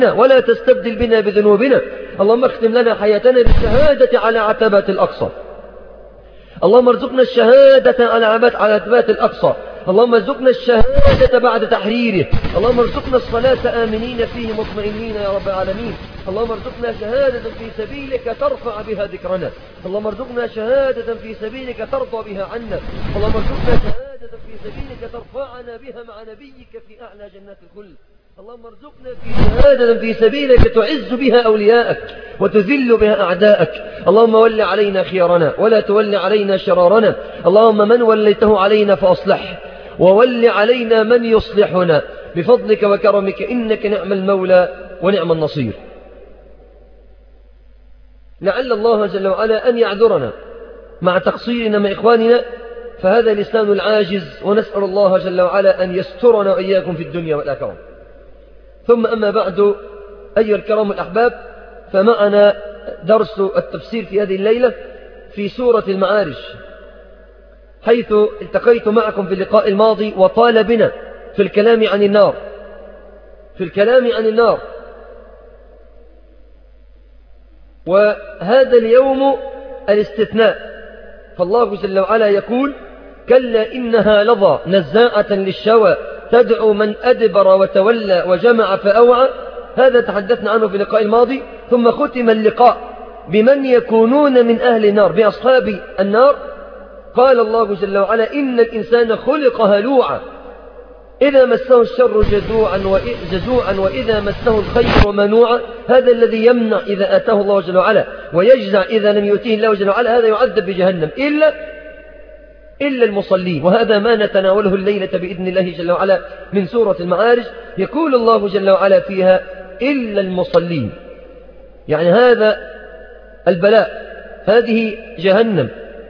ولا تستبدل بنا بذنوبنا. اللهم اختم لنا حياتنا بالشهادة على عتبات الأقصى. اللهم ارزقنا الشهادة على عتبات الأقصى. اللهم ارزقنا الشهادة بعد تحريره. اللهم ارزقنا الصلاة آمنين فيه مطمئنين يا رب العالمين. اللهم ارزقنا شهادة في سبيلك ترفع بها ذكرنا. اللهم ارزقنا شهادة في سبيلك ترضى بها عنا. اللهم ارزقنا شهادة في سبيلك ترفعنا بها مع نبيك في أعلى جنات الخلد. اللهم ارزقنا في شهادة في سبيلك تعز بها أولياءك وتذل بها أعداءك. اللهم ول علينا خيارنا ولا تول علينا شرارنا. اللهم من وليته علينا فأصلح، وول علينا من يصلحنا بفضلك وكرمك، إنك نعم المولى ونعم النصير. لعل الله جل وعلا أن يعذرنا مع تقصيرنا مع إخواننا، فهذا لسان العاجز، ونسأل الله جل وعلا أن يسترنا وإياكم في الدنيا والآخرة. ثم أما بعد، أيها الكرام الأحباب، فمعنا درس التفسير في هذه الليلة في سورة المعارج، حيث التقيت معكم في اللقاء الماضي وطال بنا في الكلام عن النار، وهذا اليوم الاستثناء. فالله جل وعلا يقول: كلا إنها لظى نزاعة للشوى تدعو من أدبر وتولى وجمع فأوعى. هذا تحدثنا عنه في اللقاء الماضي. ثم ختم اللقاء بمن يكونون من أهل النار، بأصحاب النار. قال الله جل وعلا: إن الإنسان خلق هلوعا إذا مسه الشر جزوعا وإذا مسه الخير منوعا. هذا الذي يمنع إذا آتاه الله جل وعلا، ويجزع إذا لم يؤتيه الله جل وعلا. هذا يعذب بجهنم إلا المصلين. وهذا ما نتناوله الليلة بإذن الله جل وعلا من سورة المعارج. يقول الله جل وعلا فيها: إلا المصلين، يعني هذا البلاء، هذه جهنم،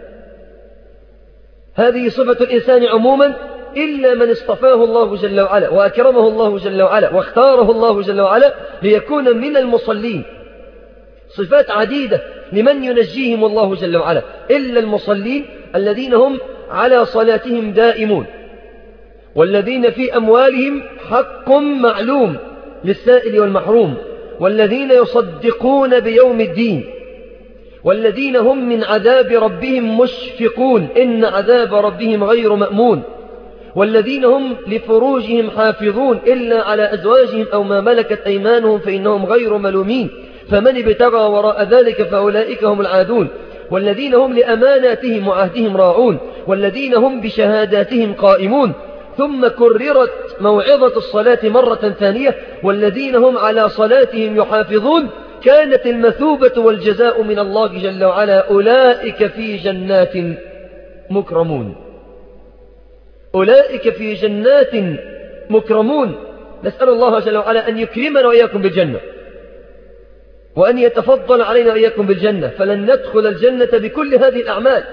هذه صفة الإنسان عموما، إلا من اصطفاه الله جل وعلا وأكرمه الله جل وعلا واختاره الله جل وعلا ليكون من المصلين. صفات عديدة لمن ينجيهم الله جل وعلا. إلا المصلين الذين هم على صلاتهم دائمون، والذين في أموالهم حق معلوم للسائل والمحروم، والذين يصدقون بيوم الدين، والذين هم من عذاب ربهم مشفقون، إن عذاب ربهم غير مأمون، والذين هم لفروجهم حافظون إلا على أزواجهم أو ما ملكت أيمانهم فإنهم غير ملومين، فمن ابتغى وراء ذلك فأولئك هم العادون، والذين هم لأماناتهم وعهدهم راعون، والذين هم بشهاداتهم قائمون. ثم كررت موعظة الصلاة مرة ثانية: والذين هم على صلاتهم يحافظون كانت المثوبة والجزاء من الله جل وعلا أولئك في جنات مكرمون. أولئك في جنات مكرمون. نسأل الله جل وعلا أن يكرمنا وإياكم بالجنة، وأن يتفضل علينا وإياكم بالجنة، فلن ندخل الجنة بكل هذه الأعمال.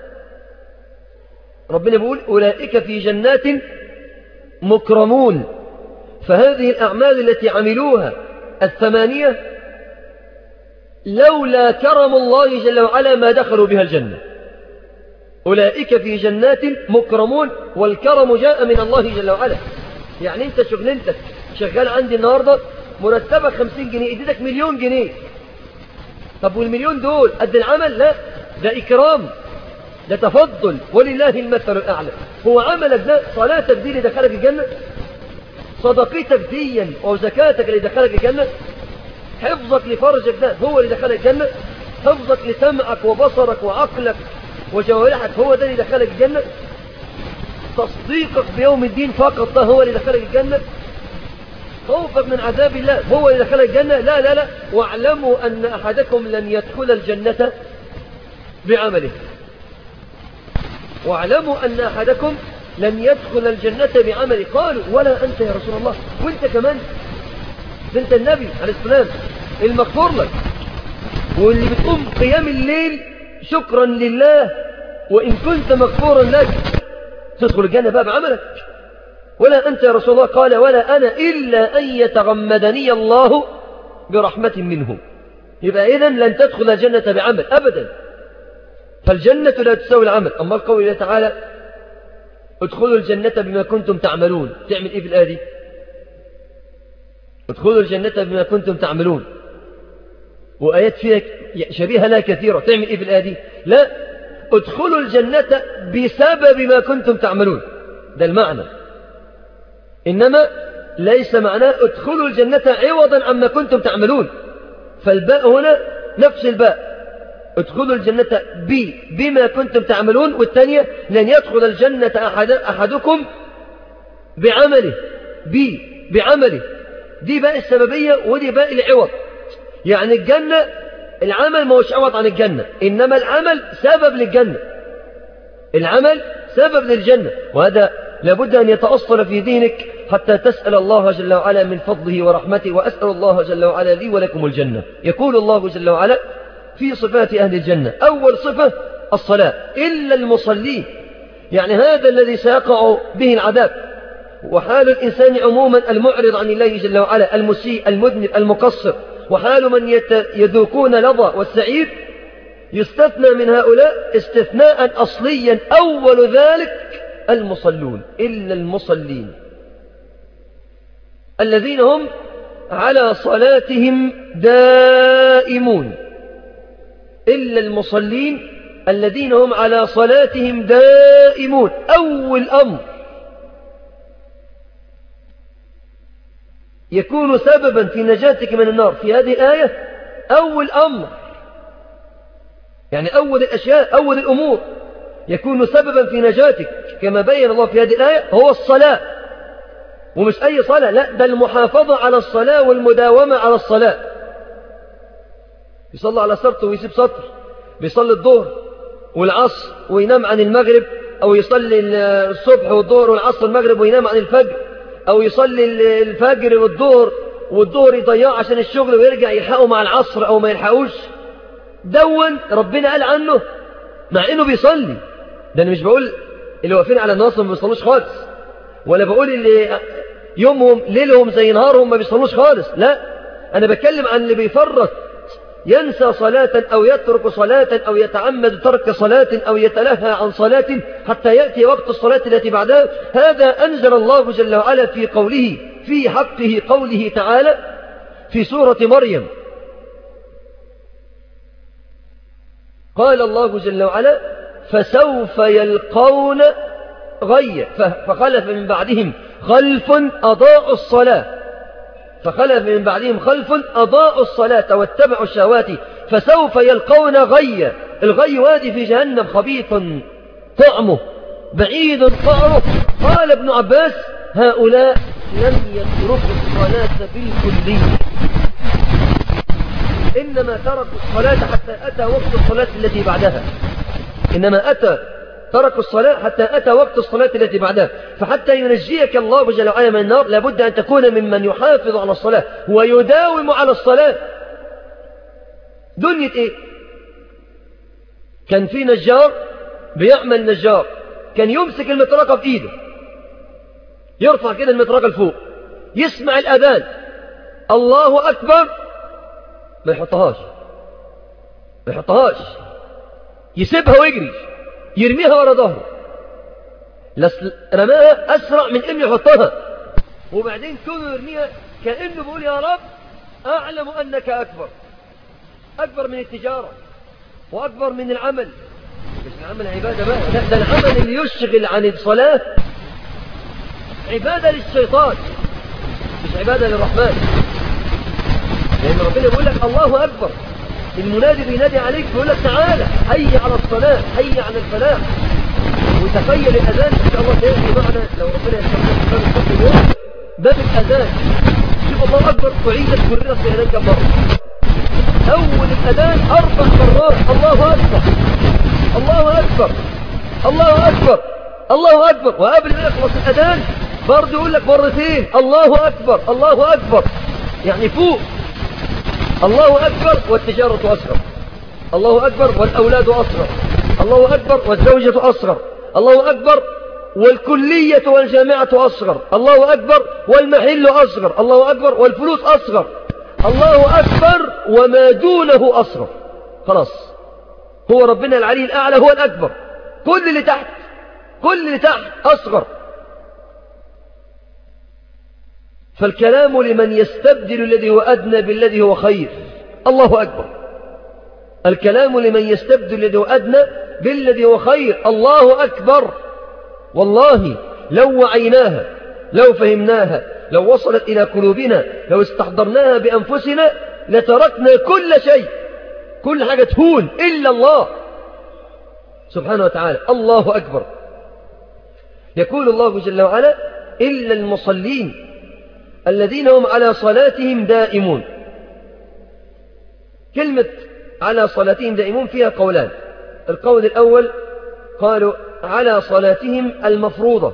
ربنا بيقول: أولئك في جنات مكرمون. فهذه الأعمال التي عملوها الثمانية لولا كرم الله جل وعلا ما دخلوا بها الجنة. أولئك في جنات مكرمون، والكرم جاء من الله جل وعلا. يعني أنت شغلنتك شغال عندي النهاردة مرتبك 50 جنيه، اديتك 1,000,000 جنيه. طب والمليون دول قد العمل؟ لا، ده إكرام، ده تفضل، ولله المثل الأعلى. هو عملك ده، صلاتك دي اللي دخلك الجنة؟ صدقتك دي وزكاتك اللي دخلك الجنة؟ حفظك لفرجك ده هو اللي دخلك الجنة؟ حفظك لسمعك وبصرك وعقلك وجوارحك هو ده اللي دخلك الجنة؟ تصديقك بيوم الدين فقط ده هو اللي دخلك الجنة؟ خوفك من عذاب الله هو اللي دخلك الجنة؟ لا لا لا. واعلموا أن أحدكم لن يدخل الجنة بعمله. واعلموا أن أحدكم لن يدخل الجنة بعمله. قالوا: ولا أنت يا رسول الله؟ وانت كمان؟ انت النبي عليه السلام المغفور لك، واللي بتقوم قيام الليل شكرا لله، وإن كنت مغفورا لك تدخل الجنة بقى بعملك. ولا أنت يا رسول الله؟ قال: ولا أنا إلا أن يتغمدني الله برحمة منه. يبقى إذن لن تدخل الجنة بعمل أبدا، فالجنة لا تساوي العمل. أما القول الله تعالى: ادخلوا الجنة بما كنتم تعملون. تعمل إيه في الآية دي؟ ادخلوا الجنة بما كنتم تعملون، وآيات فيها شبيهة لها كثيرة. تعمل إيه بالآية دي؟ لا، ادخلوا الجنة بسبب ما كنتم تعملون، ده المعنى. إنما ليس معناه ادخلوا الجنة عوضا عما كنتم تعملون، فالباء هنا نفس الباء، ادخلوا الجنة بما كنتم تعملون. والثانية لن يدخل الجنة أحدكم بعمله، بعمله، دي باء السببية ودي باء العوض. يعني الجنة العمل ما هوش عوض عن الجنة، إنما العمل سبب للجنة، العمل سبب للجنة. وهذا لابد أن يتأصل في دينك حتى تسأل الله جل وعلا من فضله ورحمته. وأسأل الله جل وعلا لي ولكم الجنة. يقول الله جل وعلا في صفات أهل الجنة: أول صفة الصلاة، إلا المصلين، يعني هذا الذي سيقع به العذاب. وحال الإنسان عموما المعرض عن الله جل وعلا، المسيء، المذنب، المقصر، وحال من يذوقون لظى والسعير، يستثنى من هؤلاء استثناء أصليا. أول ذلك المصلون، إلا المصلين الذين هم على صلاتهم دائمون، إلا المصلين الذين هم على صلاتهم دائمون. أول أمر يكون سببا في نجاتك من النار في هذه الآية، أول أمر، يعني أول الأشياء، أول الأمور يكون سببا في نجاتك كما بين الله في هذه الآية هو الصلاة. ومش أي صلاة، لا، ده المحافظة على الصلاة والمداومة على الصلاة. يصلي على سطر ويسيب سطر، بيصلي الظهر والعصر وينام عن المغرب، أو يصلي الصبح والظهر والعصر والمغرب وينام عن الفجر، أو يصلي الفجر والظهر يضيعه عشان الشغل ويرجع يلحقه مع العصر أو ما يلحقوش. دون ربنا قال عنه مع إنه بيصلي. ده أنا مش بقول اللي واقفين على الناصر ما بيصلوش خالص، ولا بقول اللي يومهم ليلهم زي نهارهم ما بيصلوش خالص، لا، أنا بتكلم عن اللي بيفرط، ينسى صلاة أو يترك صلاة أو يتعمد ترك صلاة أو يتلهى عن صلاة حتى يأتي وقت الصلاة التي بعدها. هذا أنزل الله جل وعلا في قوله في حقه، قوله تعالى في سورة مريم: قال الله جل وعلا: فسوف يلقون غيا فخلف من بعدهم خلف أضاعوا الصلاة، فخلف من بعدهم خلف أضاعوا الصلاة واتبعوا الشهوات فسوف يلقون غيا. الغي وادي في جهنم خبيث طعمه بعيد قعره. قال ابن عباس: هؤلاء لم يتركوا الصلاة بالكلية، إنما تركوا الصلاة حتى أتى وقت الصلاة التي بعدها، إنما تركوا الصلاة حتى أتى وقت الصلاة التي بعدها. فحتى ينجيك الله جل وعلا من النار لابد أن تكون ممن يحافظ على الصلاة ويداوم على الصلاة. دنيا إيه؟ كان في نجار بيعمل نجار، كان يمسك المطرقة بإيده، يرفع كده المطرقة لفوق، يسمع الأذان الله أكبر، ما يحطهاش، يسيبها ويجري، يرميها ورا ظهره، رماها أسرع من إنه يحطها، وبعدين كونه يرميها كأنه بيقول: يا رب أعلم أنك أكبر من التجارة وأكبر من العمل. مش العمل عبادة بقى، لا، ده العمل اللي يشغل عن الصلاة عبادة للشيطان مش عبادة للرحمن. لأن ربنا يقول لك الله أكبر، المنادي بينادي عليك بيقول لك: تعالى حي على الصلاة، حي على الفلاح. وتخيل الأذان إن شاء الله سيأتي معنا لو ربنا يسلمك باب الأذان. شوف الله أكبر وعيدت كررت في أذان كم مرة. أول الأذان 4 مرات: الله أكبر، الله أكبر، الله أكبر، الله أكبر. وقبل ما يخلص الأذان برضه يقول لك مرتين: الله أكبر، الله أكبر، يعني فوق. الله أكبر والتجارة أصغر، الله أكبر والأولاد أصغر، الله أكبر والزوجة أصغر، الله أكبر والكلية والجامعة أصغر، الله أكبر والمحل أصغر، الله أكبر والفلوس أصغر، الله أكبر وما دونه أصغر. خلاص، هو ربنا العلي الأعلى هو الأكبر، كل اللي تحت أصغر. فالكلام لمن يستبدل الذي هو أدنى بالذي هو خير. الله أكبر. الكلام لمن يستبدل الذي هو أدنى بالذي هو خير. الله أكبر. والله لو وعيناها، لو فهمناها، لو وصلت إلى قلوبنا، لو استحضرناها بأنفسنا، لتركنا كل شيء، كل حاجة تهون إلا الله سبحانه وتعالى. الله أكبر. يقول الله جل وعلا: إلا المصلين الذين هم على صلاتهم دائمون. كلمة على صلاتهم دائمون فيها قولان. القول الأول قالوا على صلاتهم المفروضة،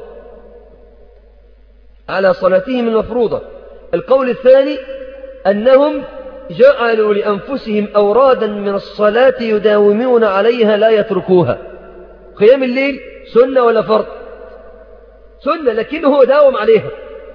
على صلاتهم المفروضة. القول الثاني أنهم جعلوا لأنفسهم أورادا من الصلاة يداومون عليها لا يتركوها. قيام الليل سنة ولا فرض؟ سنة، لكنه داوم عليها.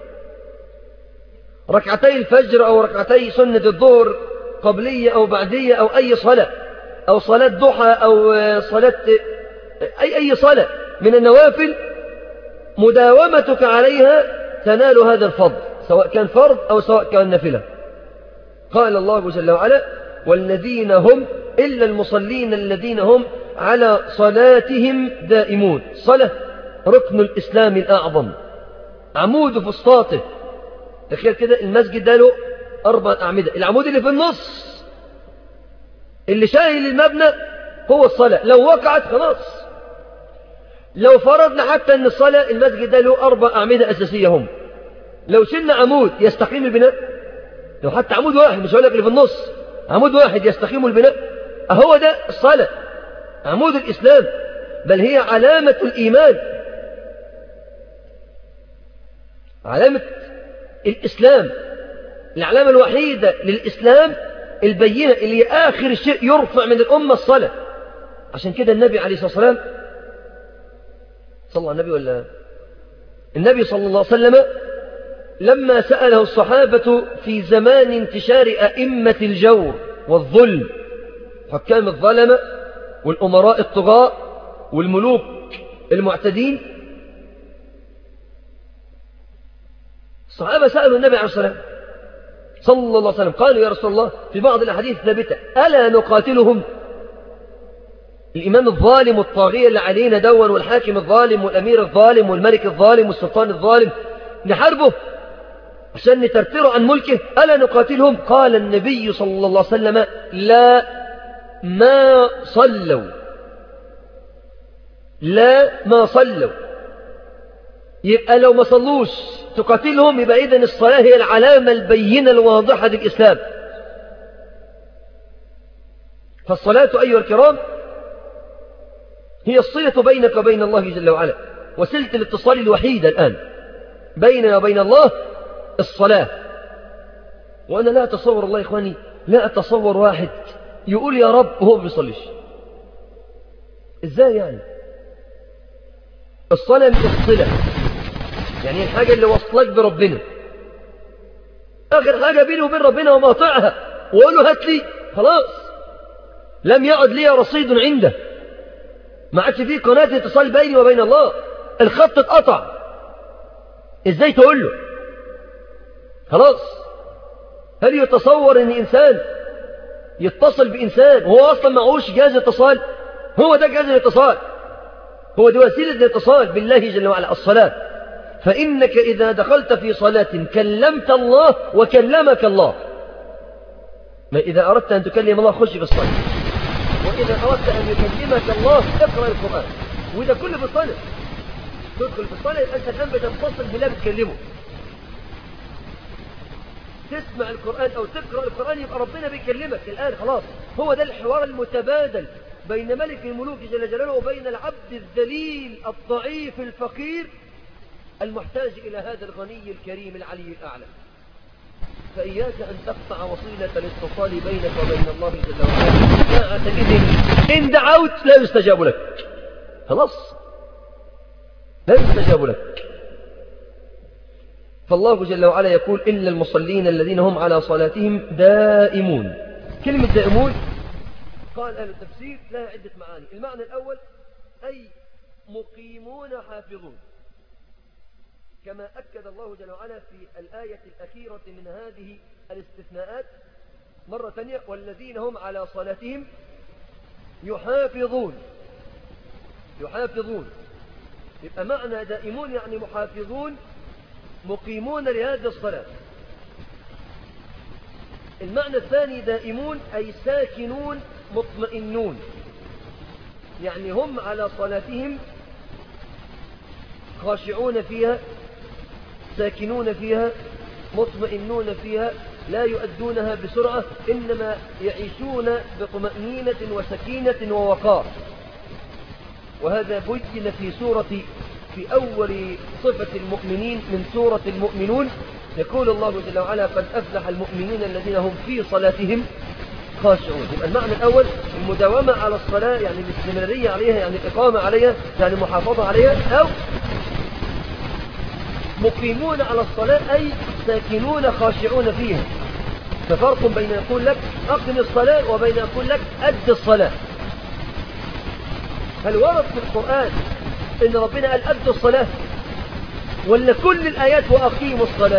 ركعتي الفجر أو ركعتي سنة الظهر قبلية أو بعدية أو أي صلاة، أو صلاة ضحى أو صلاة أي صلاة من النوافل، مداومتك عليها تنال هذا الفضل، سواء كان فرض أو سواء كان نافلة. قال الله جل وعلا: والذين هم إلا المصلين الذين هم على صلاتهم دائمون. صلاة ركن الإسلام الأعظم، عمود فسطاطه. تخيل كده المسجد ده له 4 أعمدة، العمود اللي في النص اللي شايل المبنى هو الصلاة. لو وقعت خلاص. لو فرضنا حتى أن الصلاة المسجد ده له 4 أعمدة أساسية هم، لو شلنا عمود يستقيم البناء؟ لو حتى عمود واحد، مش هقول لك اللي في النص، عمود واحد يستقيم البناء؟ أهو ده الصلاة، عمود الإسلام، بل هي علامة الإيمان، علامة الإسلام، العلامة الوحيدة للإسلام البينة اللي هي آخر شيء يرفع من الأمة الصلاة. عشان كده النبي عليه الصلاة والسلام، صلى الله عليه النبي ولا النبي صلى الله عليه وسلم، لما سأله الصحابة في زمان انتشار أئمة الجور والظلم، حكام الظلمة والأمراء الطغاة والملوك المعتدين، الصحابة سألوا النبي عليه الصلاة والسلام صلى الله عليه وسلم، قالوا: يا رسول الله، في بعض الأحاديث الثابتة: ألا نقاتلهم؟ الإمام الظالم والطاغية اللي علينا دون، والحاكم الظالم والأمير الظالم والملك الظالم والسلطان الظالم، نحاربه عشان نترتره عن ملكه؟ ألا نقاتلهم؟ قال النبي صلى الله عليه وسلم: لا، ما صلوا، لا ما صلوا. يبقى لو ما صلوش تقاتلهم، يبقى إذن الصلاة هي العلامة البينة الواضحة للإسلام. فالصلاة أيها الكرام هي الصلة بينك وبين الله جل وعلا، وسلة الاتصال الوحيدة الآن بيننا وبين الله الصلاة. وأنا لا أتصور، الله يا إخواني، لا أتصور واحد يقول يا رب وهو بيصليش. إزاي يعني؟ الصلاة من الصلة، يعني الحاجة اللي وصلك بربنا، آخر حاجة بيني وبين ربنا، وما أطيعها وأقول له هات لي، خلاص لم يعد لي رصيد عنده، ما عادش فيه قناة اتصال بيني وبين الله، الخط اتقطع. إزاي تقول له؟ خلاص. هل يتصور أن إنسان يتصل بإنسان وهو أصلا معهوش جهاز اتصال؟ هو ده جهاز الاتصال، هو دي وسيلة الاتصال بالله جل وعلا، الصلاة. فإنك إذا دخلت في صلاة كلمت الله وكلمك الله. ما إذا أردت أن تكلم الله خش في الصلاة، وإذا أردت أن يكلمك الله اقرأ القرآن. وإذا كل في الصلاة تدخل في الصلاة، يبقى أنت الآن بتتصل بالله، بتكلمه، تسمع القرآن أو تقرأ القرآن، يبقى ربنا بيكلمك الآن، خلاص. هو ده الحوار المتبادل بين ملك الملوك جل جلاله وبين العبد الذليل الضعيف الفقير المحتاج إلى هذا الغني الكريم العلي الأعلى. فإياك أن تقطع وصيلة الاتصال بينك وبين الله جل وعلا. ساعة إذن إن دعوت لا يستجاب لك، خلاص لا يستجاب لك. فالله جل وعلا يقول: إلا المصلين الذين هم على صلاتهم دائمون. كلمة دائمون قال أهل التفسير لها عدة معاني. المعنى الأول أي مقيمون حافظون، كما أكد الله جل وعلا في الآية الأخيرة من هذه الاستثناءات مرة ثانية: والذين هم على صلاتهم يحافظون. يحافظون يبقى معنى دائمون يعني محافظون مقيمون لهذه الصلاة. المعنى الثاني دائمون أي ساكنون مطمئنون، يعني هم على صلاتهم خاشعون فيها، ساكنون فيها، مطمئنون فيها، لا يؤدونها بسرعة، إنما يعيشون بطمأنينة وسكينة ووقار. وهذا بين في أول صفة المؤمنين من سورة المؤمنون، يقول الله جل وعلا: قد أفلح المؤمنون الذين هم في صلاتهم خاشعون. يبقى المعنى الأول المداومة على الصلاة، يعني الاستمرارية عليها، يعني الإقامة عليها، يعني محافظة عليها، أو مقيمون على الصلاة أي ساكنون خاشعون فيها. ففرق بين يقول لك أقم الصلاة وبين يقول لك أد الصلاة. هل ورد في القرآن إن ربنا قال أدوا الصلاة، ولا كل الآيات وأقيموا الصلاة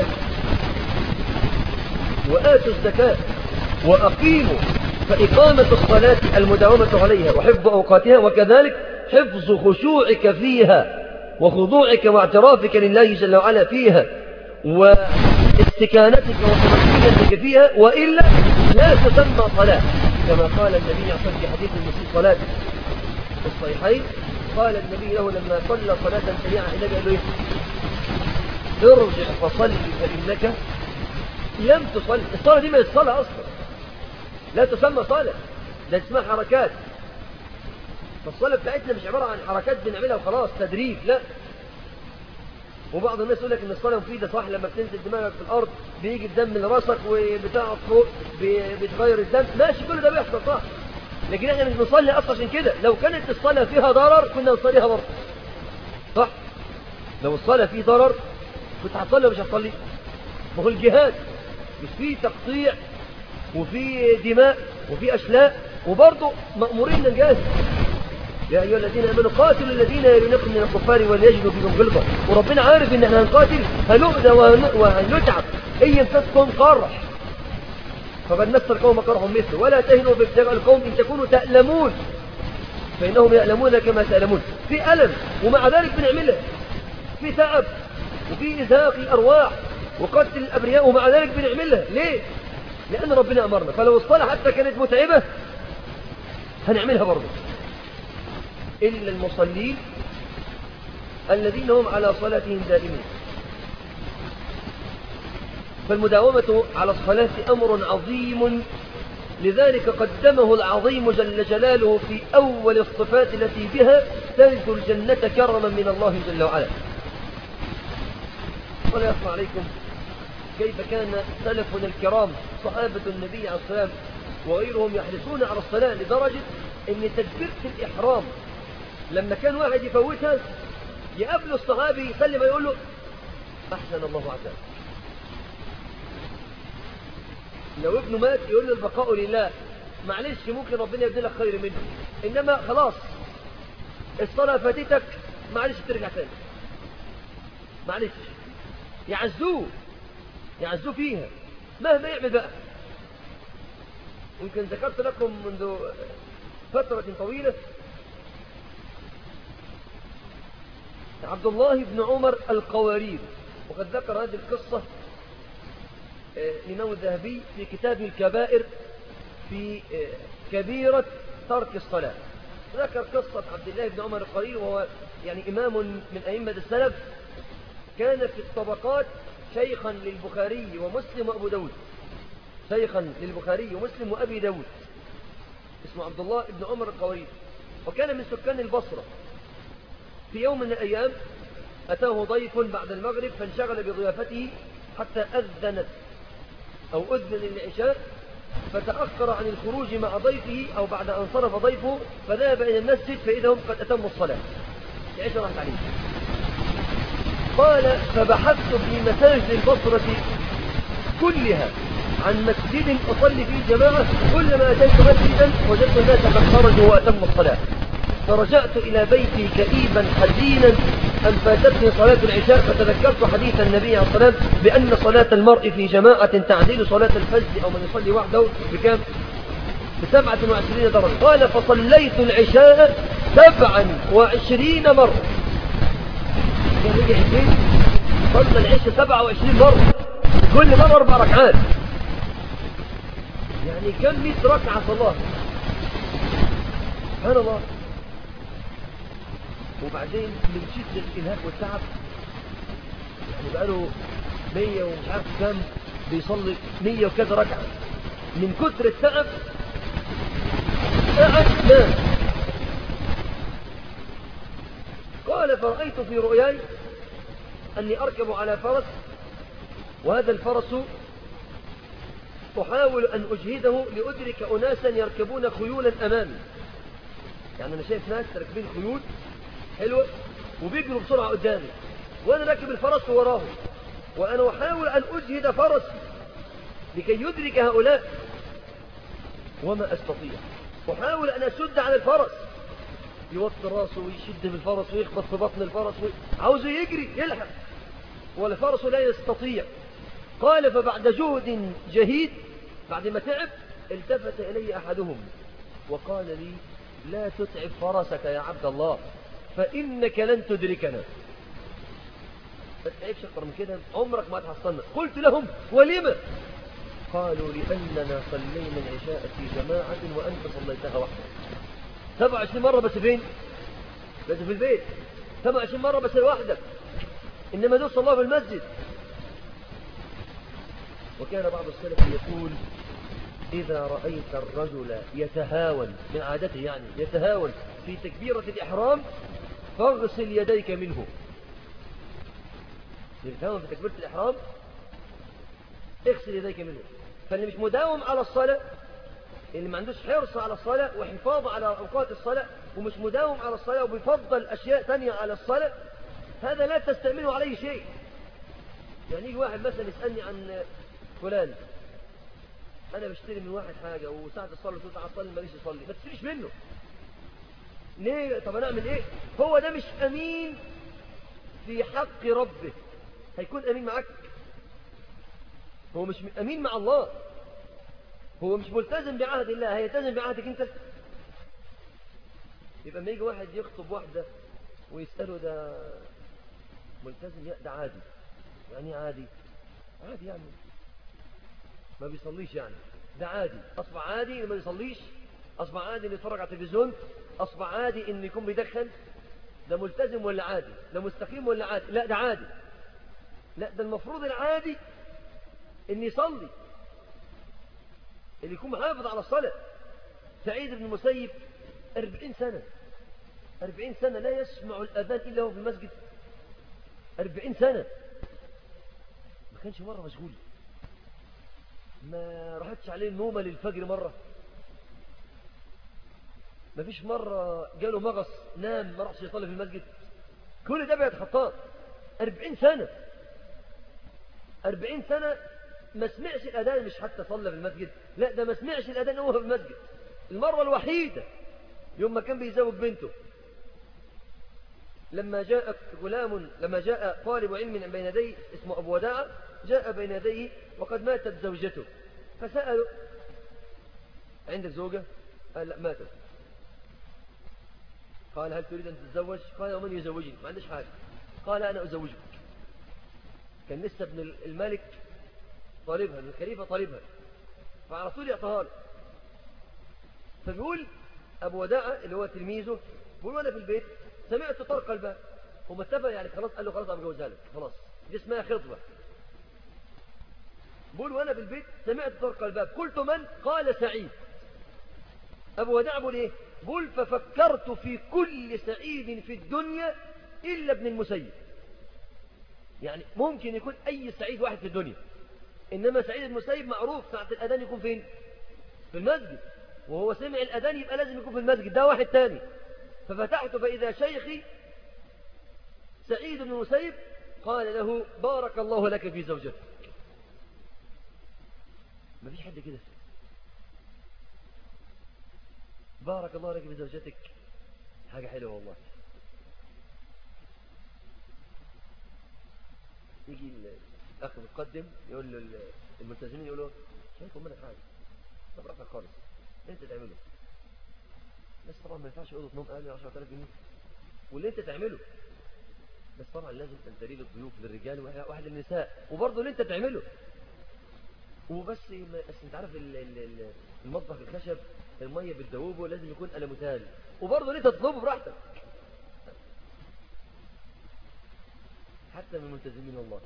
وآتوا الزكاة وأقيموا؟ فإقامة الصلاة المداومة عليها وحفظ أوقاتها، وكذلك حفظ خشوعك فيها وخضوعك واعترافك لله جل وعلا فيها واستكانتك وطمأنينتك فيها، وإلا لا تسمى صلاة. كما قال النبي صلى الله عليه وسلم في حديث المسيء صلاة في الصحيحين، قال النبي له لما صلى صلاة سريعة النبي قال له إيه؟ ارجع فصلي فإنك لم تصلي. الصلاة دي ما هي الصلاة أصلا، لا تسمى صلاة، ده اسمها حركات. فالصلاة بتاعتنا مش عبارة عن حركات بنعملها وخلاص تدريب، لا. وبعض الناس يقول لك ان الصلاة مفيدة، صح، لما بتنزل دماغك في الأرض بيجي الدم من راسك وبتاعك فوق بتغير الدم، ماشي، كل ده بيحصل، صح. لكن احنا مش بنصلي اصلا عشان كده. لو كانت الصلاة فيها ضرر كنا نصليها برضه، صح. لو الصلاة فيه ضرر كنت هتصلي ومش هتصلي. ما هو الجهاد مش فيه تقطيع وفيه دماء وفيه أشلاء، وبرضه مأمورين نجاهد. يا أيها الذين آمنوا قاتلوا الذين يلونكم من الكفار وليجدوا فيكم غلظة. وربنا عارف إن احنا هنقاتل، هنؤذى وهنتعب. إن يمسسكم قرح فقد مس القوم قرح مثله، ولا تهنوا في ابتغاء القوم إن تكونوا تألمون فإنهم يألمون كما تألمون. في ألم ومع ذلك بنعملها، في تعب وفي إزهاق الأرواح وقتل الأبرياء ومع ذلك بنعملها. ليه؟ لأن ربنا أمرنا. فلو الصلاة حتى كانت متعبة هنعملها برضه. إلا المصلين الذين هم على صلاتهم دائمين. فالمداومة على الصلاة أمر عظيم، لذلك قدمه العظيم جل جلاله في أول الصفات التي بها ترث الجنة كرما من الله جل وعلا. ولا يخفى عليكم كيف كان سلفنا الكرام صحابة النبي عليه الصلاة والسلام وغيرهم يحرصون على الصلاة، لدرجة أن تكبيرة الإحرام لما كان واحد يفوتها يقابل الصحابي يسلم ويقول له أحسن الله عزاك. لو ابنه مات يقول له البقاء لله، معلش ممكن ربنا يبدلك خير منه، إنما خلاص الصلاة فاتتك، معلش ترجع تاني، معلش. يعزوه فيها مهما يعمل بقى. يمكن ذكرت لكم منذ فترة طويلة عبد الله بن عمر القوارير، وقد ذكر هذه القصة الإمام الذهبي في كتابه الكبائر في كبيرة ترك الصلاة. ذكر قصة عبد الله بن عمر القوارير، وهو يعني إمام من أئمة السلف، كان في الطبقات شيخا للبخاري ومسلم وأبو داود، شيخا للبخاري ومسلم وأبي داود، اسمه عبد الله بن عمر القوارير، وكان من سكان البصرة. في يوم من الأيام أتاه ضيف بعد المغرب فانشغل بضيافته حتى أذن العشاء، فتأخر عن الخروج مع ضيفه أو بعد أن صرف ضيفه، فذهب إلى المسجد فإذا هم قد أتموا الصلاة، العشاء راحت عليه. قال فبحثت في مساجد البصرة كلها عن مسجد أصلي فيه جماعة، كلما أتيت مسجدا وجدت الناس قد خرجوا وأتموا الصلاة. فرجعت إلى بيتي كئيبا حزينا أن فاتتني صلاة العشاء، فتذكرت حديث النبي عليه الصلاة والسلام بأن صلاة المرء في جماعة تعديل صلاة الفجر أو من يصلي وحده بكم؟ ب27 درجة. قال فصليت العشاء 27 مرة. كان يجي حسين صلى العشاء 27 مرة، كل مرة 4 ركعات، يعني كم 100 ركعة صلاة. سبحان الله. وبعدين من شدة الإنهاك والتعب، يعني بقاله 100 ومش عارف كم بيصلي 100 وكذا ركعة، من كتر التعب قعد نام. قال فرأيت في رؤياي أني أركب على فرس، وهذا الفرس أحاول أن أجهده لأدرك أناسا يركبون خيولا أمامي. يعني أنا شايف ناس راكبين خيول حلوة وبيجروا بسرعة قدامي، وأنا راكب الفرس وراهم، وأنا أحاول أن أجهد فرسي لكي يدرك هؤلاء، وما أستطيع. أحاول أن أشد على الفرس، يوطي راسه ويشد بالفرس ويخبط في بطن الفرس عاوزه يجري يلحق، والفرس لا يستطيع. قال فبعد جهد جهيد، بعد ما تعب، التفت إلي أحدهم وقال لي لا تتعب فرسك يا عبد الله فإنك لن تدركنا. ما تتعبش أكثر من كده، عمرك ما تحصلنا. قلت لهم ولما؟ قالوا لأننا صلينا العشاء في جماعة وأنت صليتها وحدك. 27 مرة بس فين؟ بس في البيت. 27 مرة بس لوحدك، إنما دول صلاه في المسجد. وكان بعض السلف يقول إذا رأيت الرجل يتهاون، من عادته يعني يتهاون في تكبيرة الإحرام فاغسل يديك منه. يتهاون في تكبيرة الإحرام اغسل يديك منه. فاللي مش مداوم على الصلاة، اللي ما عندوش حرص على الصلاة وحفاظ على أوقات الصلاة، ومش مداوم على الصلاة وبيفضل أشياء تانية على الصلاة، هذا لا تستعمله عليه شيء. يعني يجي واحد مثلا يسألني عن فلان، أنا بشتري من واحد حاجة وساعة الصلاة تقول تعال صلي، ماليش يصلي، ما تشتريش منه. ليه؟ طب أنا أعمل إيه؟ هو ده مش أمين في حق ربه. هيكون أمين معك؟ هو مش أمين مع الله، هو مش ملتزم بعهد الله، هيلتزم بعهدك أنت. يبقى لما يجي واحد يخطب واحدة ويسأله ده ملتزم؟ ده عادي. يعني عادي؟ عادي يعني ما بيصليش، يعني ده عادي. أصبح عادي إنه ما بيصليش، أصبح عادي إنه يتفرج على التلفزيون، أصبح عادي إنه يكون بيدخن. ده ملتزم ولا عادي؟ ده مستقيم ولا عادي؟ لا ده عادي. لا ده المفروض العادي إن يصلي، اللي يكون محافظ على الصلاة. سعيد بن المسيب 40 سنة 40 سنة لا يسمع الأذان إلا هو في المسجد. 40 سنة ما كانش مرة مشغول، ما راحتش عليه النومة للفجر مرة، ما فيش مرة جاله مغص نام ما راحش يصلي في المسجد. كل ده بيتخطاه. 40 سنة 40 سنة ما سمعش الأذان، مش حتى صلى في المسجد، لا ده ما سمعش الأذان وهو في المسجد. المرة الوحيدة يوم ما كان بيزوج بنته، لما جاء طالب علم من بين يديه اسمه أبو وداعة، جاء بين يديه وقد ماتت زوجته، فسأله عندك زوجة؟ قال لا ماتت. قال هل تريد أن تتزوج؟ قال ومن يزوجني؟ ما عندش حاجة. قال أنا أزوجك. كان لسه ابن الملك طالبها، ابن الخليفة طالبها، فعلى طول يعطيها له. فبيقول أبو وداعة اللي هو تلميذه، بيقول وأنا في البيت سمعت طرق الباب، هم اتفق يعني خلاص، قال له خلاص أنا بجوزها لك خلاص، دي اسمها خطبة. بيقول وأنا في البيت سمعت طرق الباب، قلت من؟ قال سعيد. أبو وداع بيقول إيه؟ بيقول ففكرت في كل سعيد في الدنيا إلا ابن المسيب. يعني ممكن يكون أي سعيد واحد في الدنيا، إنما سعيد المسيب معروف ساعة الأذان يكون فين؟ في المسجد، وهو سمع الأذان يبقى لازم يكون في المسجد، ده واحد تاني. ففتحت فإذا شيخي سعيد بن المسيب قال له بارك الله لك في زوجتك. ما فيش حد كده. بارك الله لك في زوجتك. حاجة حلوة والله. يجي الأخ متقدم يقول له الملتزمين، يقول له شايفوا منك حاجة، طب رأسك خالص انت تعمله. بس طبعا ما ينفعش يقولوا نوم قال 10000 جنيه واللي انت تعمله، بس طبعا لازم تنتري للضيوف للرجال واحد للنساء، وبرضه اللي انت تعمله. وبس انت عارف المطبخ الخشب الميه بتدوبه لازم يكون ألموتال، وبرضه اللي انت تطلبه براحتك. حتى من الملتزمين والله.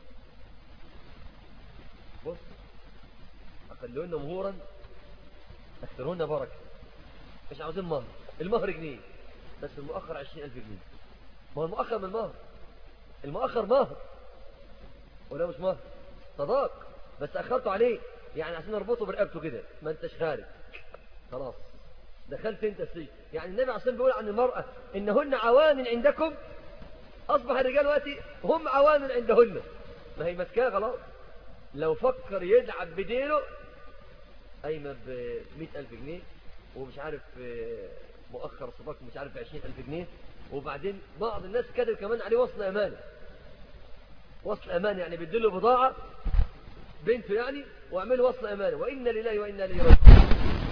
بص، أقلهن مهورا أكثرهن بركة. مش عاوزين مهر، المهر جنيه بس المؤخر 20,000 جنيه. ما هو المؤخر من المهر، المؤخر مهر ولا مش مهر؟ صداق بس أخرته عليه، يعني عشان نربطه برقبته كده ما انتش خارج خلاص، دخلت انت السجن. يعني النبي عليه الصلاة والسلام بيقول عن المرأة إنهن عوان عندكم، أصبح الرجال وقتي هم عوان عندهن. ما هي مسكاه خلاص، لو فكر يدعب بدينه قايمة ب100,000 جنيه ومش عارف مؤخر صداق مش عارف 20,000 جنيه. وبعدين بعض الناس كاتب كمان عليه وصل أمانة. وصل أمانة يعني بيديله بضاعة بنته يعني واعمله وصل أمانة، وإنا لله وإنا إليه راجعون.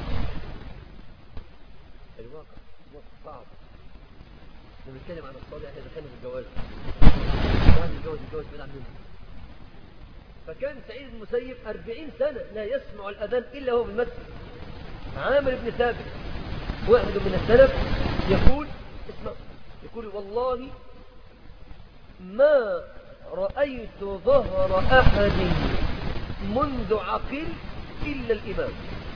الواقع صعب. بنتكلم عن الصالح احنا دخلنا في الجواز، واحد يتجوز بعيد منه. فكان سعيد بن المسيب 40 سنة لا يسمع الأذان إلا هو في المسجد. عامر بن ثابت واحد من السلف يقول اسمع، يقول والله ما رأيت ظهر أحد منذ عقل إلا الإمام.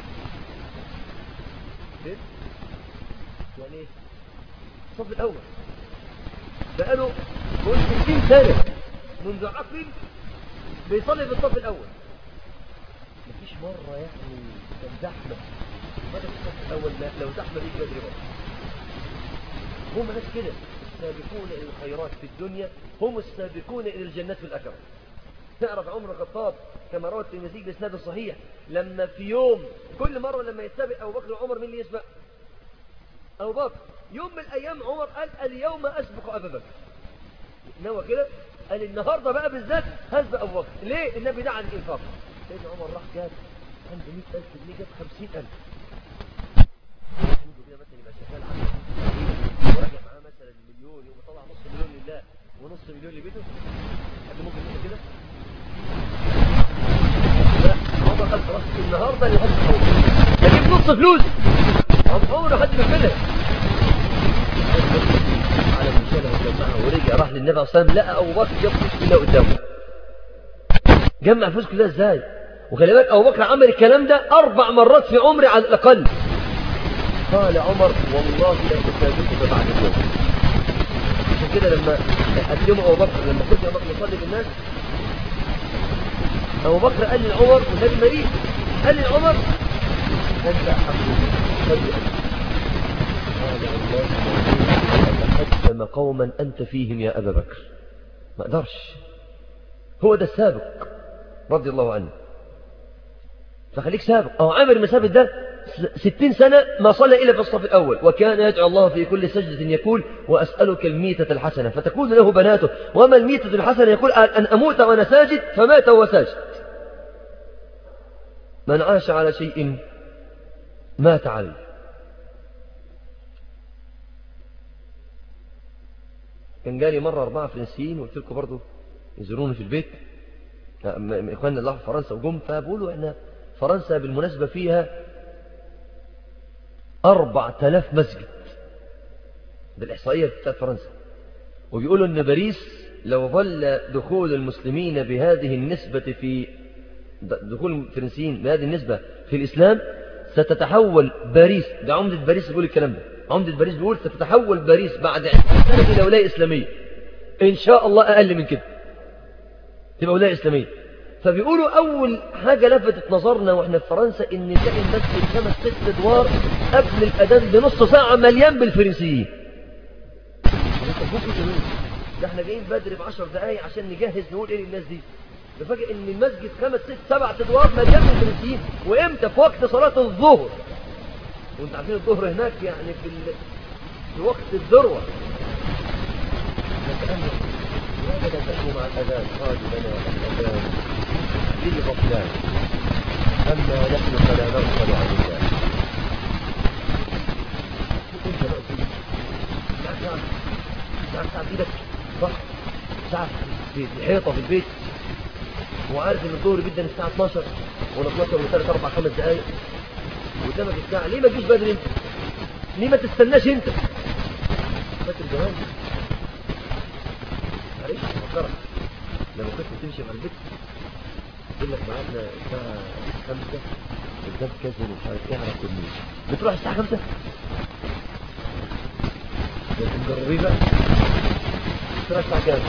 يعني ايه؟ الصف الأول بقاله 60 سنة منذ عقل بيصلي في الصف الأول. مفيش مرة يعني كان زحمة بدأ في الصف الأول، لا لو زحمة بيجي بدري برضه. هم ناس كده السابقون إلى الخيرات في الدنيا هم السابقون إلى الجنات في الآخرة. تعرف عمر الخطاب كما روى الترمذي بإسناد صحيح لما في يوم كل مرة لما يتسابق أبو بكر وعمر مين اللي يسبق؟ أبو بكر. يوم من الأيام عمر قال اليوم أسبق أبا بكر، نوى كده قال النهاردة بقى بالذات هسبق أبو بكر. ليه؟ النبي دعا عن الإنفاق. سيدنا عمر راح جاب عنده 100,000 جنيه جاب 50,000 كده مثلا يبقى شغال عنه وراجع معاه مثلا مليون، يقوم طلع نص مليون لله ونص مليون لبيته. حد ممكن يعمل كده؟ لا، عمر قال خلاص النهارده اللي هسبق اجيب نص فلوس. عمره حد بيعملها على المشاله وجمعها ورجع راح للنبي عليه الصلاه والسلام لقى ابو بكر جاب فلوس كلها قدامه. جمع فلوس كلها ازاي؟ وخلي بالك ابو بكر عمل الكلام ده 4 مرات في عمري على الاقل. قال عمر والله لا تسابقك بعد اليوم. عشان كده لما قدموا ابو بكر لما كنت ابو بكر يصلي بالناس، ابو بكر قال لعمر والنبي مريض قال لعمر انت احق صلي. قال الله أتقدم قوما أنت فيهم يا أبا بكر. ما أقدرش. هو ده السابق رضي الله عنه. فخليك سابق. أو عامر بن ثابت ده 60 سنة ما صلى إلا في الصف الأول، وكان يدعو الله في كل سجدة يقول وأسألك الميتة الحسنة فتكون له بناته، وما الميتة الحسنة يقول أن أموت وأنا ساجد فمات وهو ساجد. من عاش على شيء مات عليه. كان جالي مرة 4 فرنسيين وقلت لكم برضو يزوروني في البيت إخواننا الله في فرنسا وجم، فبقولوا إحنا فرنسا بالمناسبة فيها 4000 مسجد بالإحصائية بتاعت فرنسا، وبيقولوا إن باريس لو ظل دخول المسلمين بهذه النسبة في دخول الفرنسيين بهذه النسبة في الإسلام ستتحول باريس، ده عمدة باريس بيقول الكلام ده، عمدة باريس بيقول ستتحول باريس بعد 20 سنة إلى ولاية إسلامية إن شاء الله، أقل من كده تبقى ولاية إسلامية. فبيقولوا أول حاجة لفتت نظرنا وإحنا في فرنسا إن نلاقي المسجد 5-6 أدوار قبل الأذان بنص ساعة مليان بالفرنسيين. ده احنا جايين بدري ب10 دقايق عشان نجهز نقول إيه للناس دي، بفاجئ إن المسجد 5-6-7 أدوار مليان بالفرنسيين. وإمتى؟ في وقت صلاة الظهر. وانت عارفين الظهر هناك يعني في وقت الذروة نتأمل لا بد تأتوا مع الأذان قالوا لنا الأذان للغفلان أما نحن فلا نغفل عن الله. انت لو ساعة في ايدك صح، ساعة في الحيطة في البيت وعارف ان الظهر جدا الساعة 12 ولا 12 و3 4 5 دقايق قدامك الساعة، ليه ما تجيش بدري انت؟ ليه ما تستناش انت؟ فاكر زمان معلش فكرك لما كنت تمشي مع البيت يقول لك معادنا الساعة 5 قدام كذا ومش عارف ايه على الكورنيش، بتروح الساعة 5 مجربين بقى تروح الساعة كام؟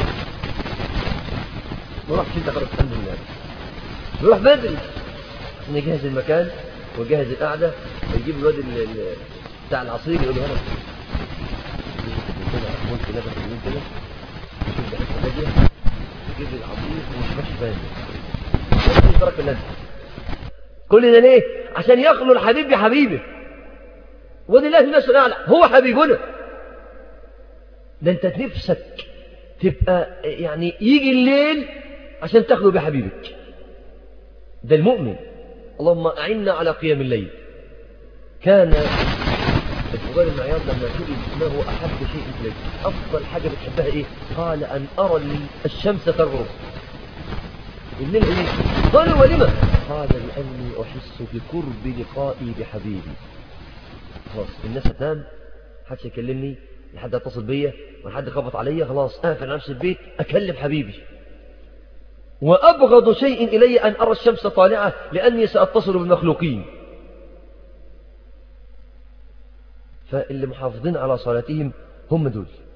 ما رحتش انت خلاص الحمد لله، نروح بدري عشان نجهز المكان ونجهز القعدة ويجيب الواد بتاع العصير يقول له هنا ممكن نبقى من كده نشوف بحثة هادية يجيب لي العصير ومش ماشي فاهم مش درك اللازم. كل ده ليه؟ عشان يخلو الحبيب بحبيبه، ولله الناس الأعلى هو حبيبنا. ده انت نفسك تبقى يعني يجي الليل عشان تخلو بحبيبك، ده المؤمن. اللهم أعنا على قيام الليل. كان الفضيل بن عياض لما سئل ما هو أحب شيء إليك، أفضل حاجة بتحبها إيه؟ قال أن أرى الشمس تغرب. الليل إيه؟ قالوا ولما؟ قال لأني أحس بقرب لقائي بحبيبي. خلاص الناس هتنام، محدش يكلمني، لحد اتصل بيا ولحد خبط عليا، خلاص اقفل نفس البيت اكلم حبيبي. وابغض شيء الي ان ارى الشمس طالعه لاني ساتصل بالمخلوقين. فاللي محافظين على صلاتهم هم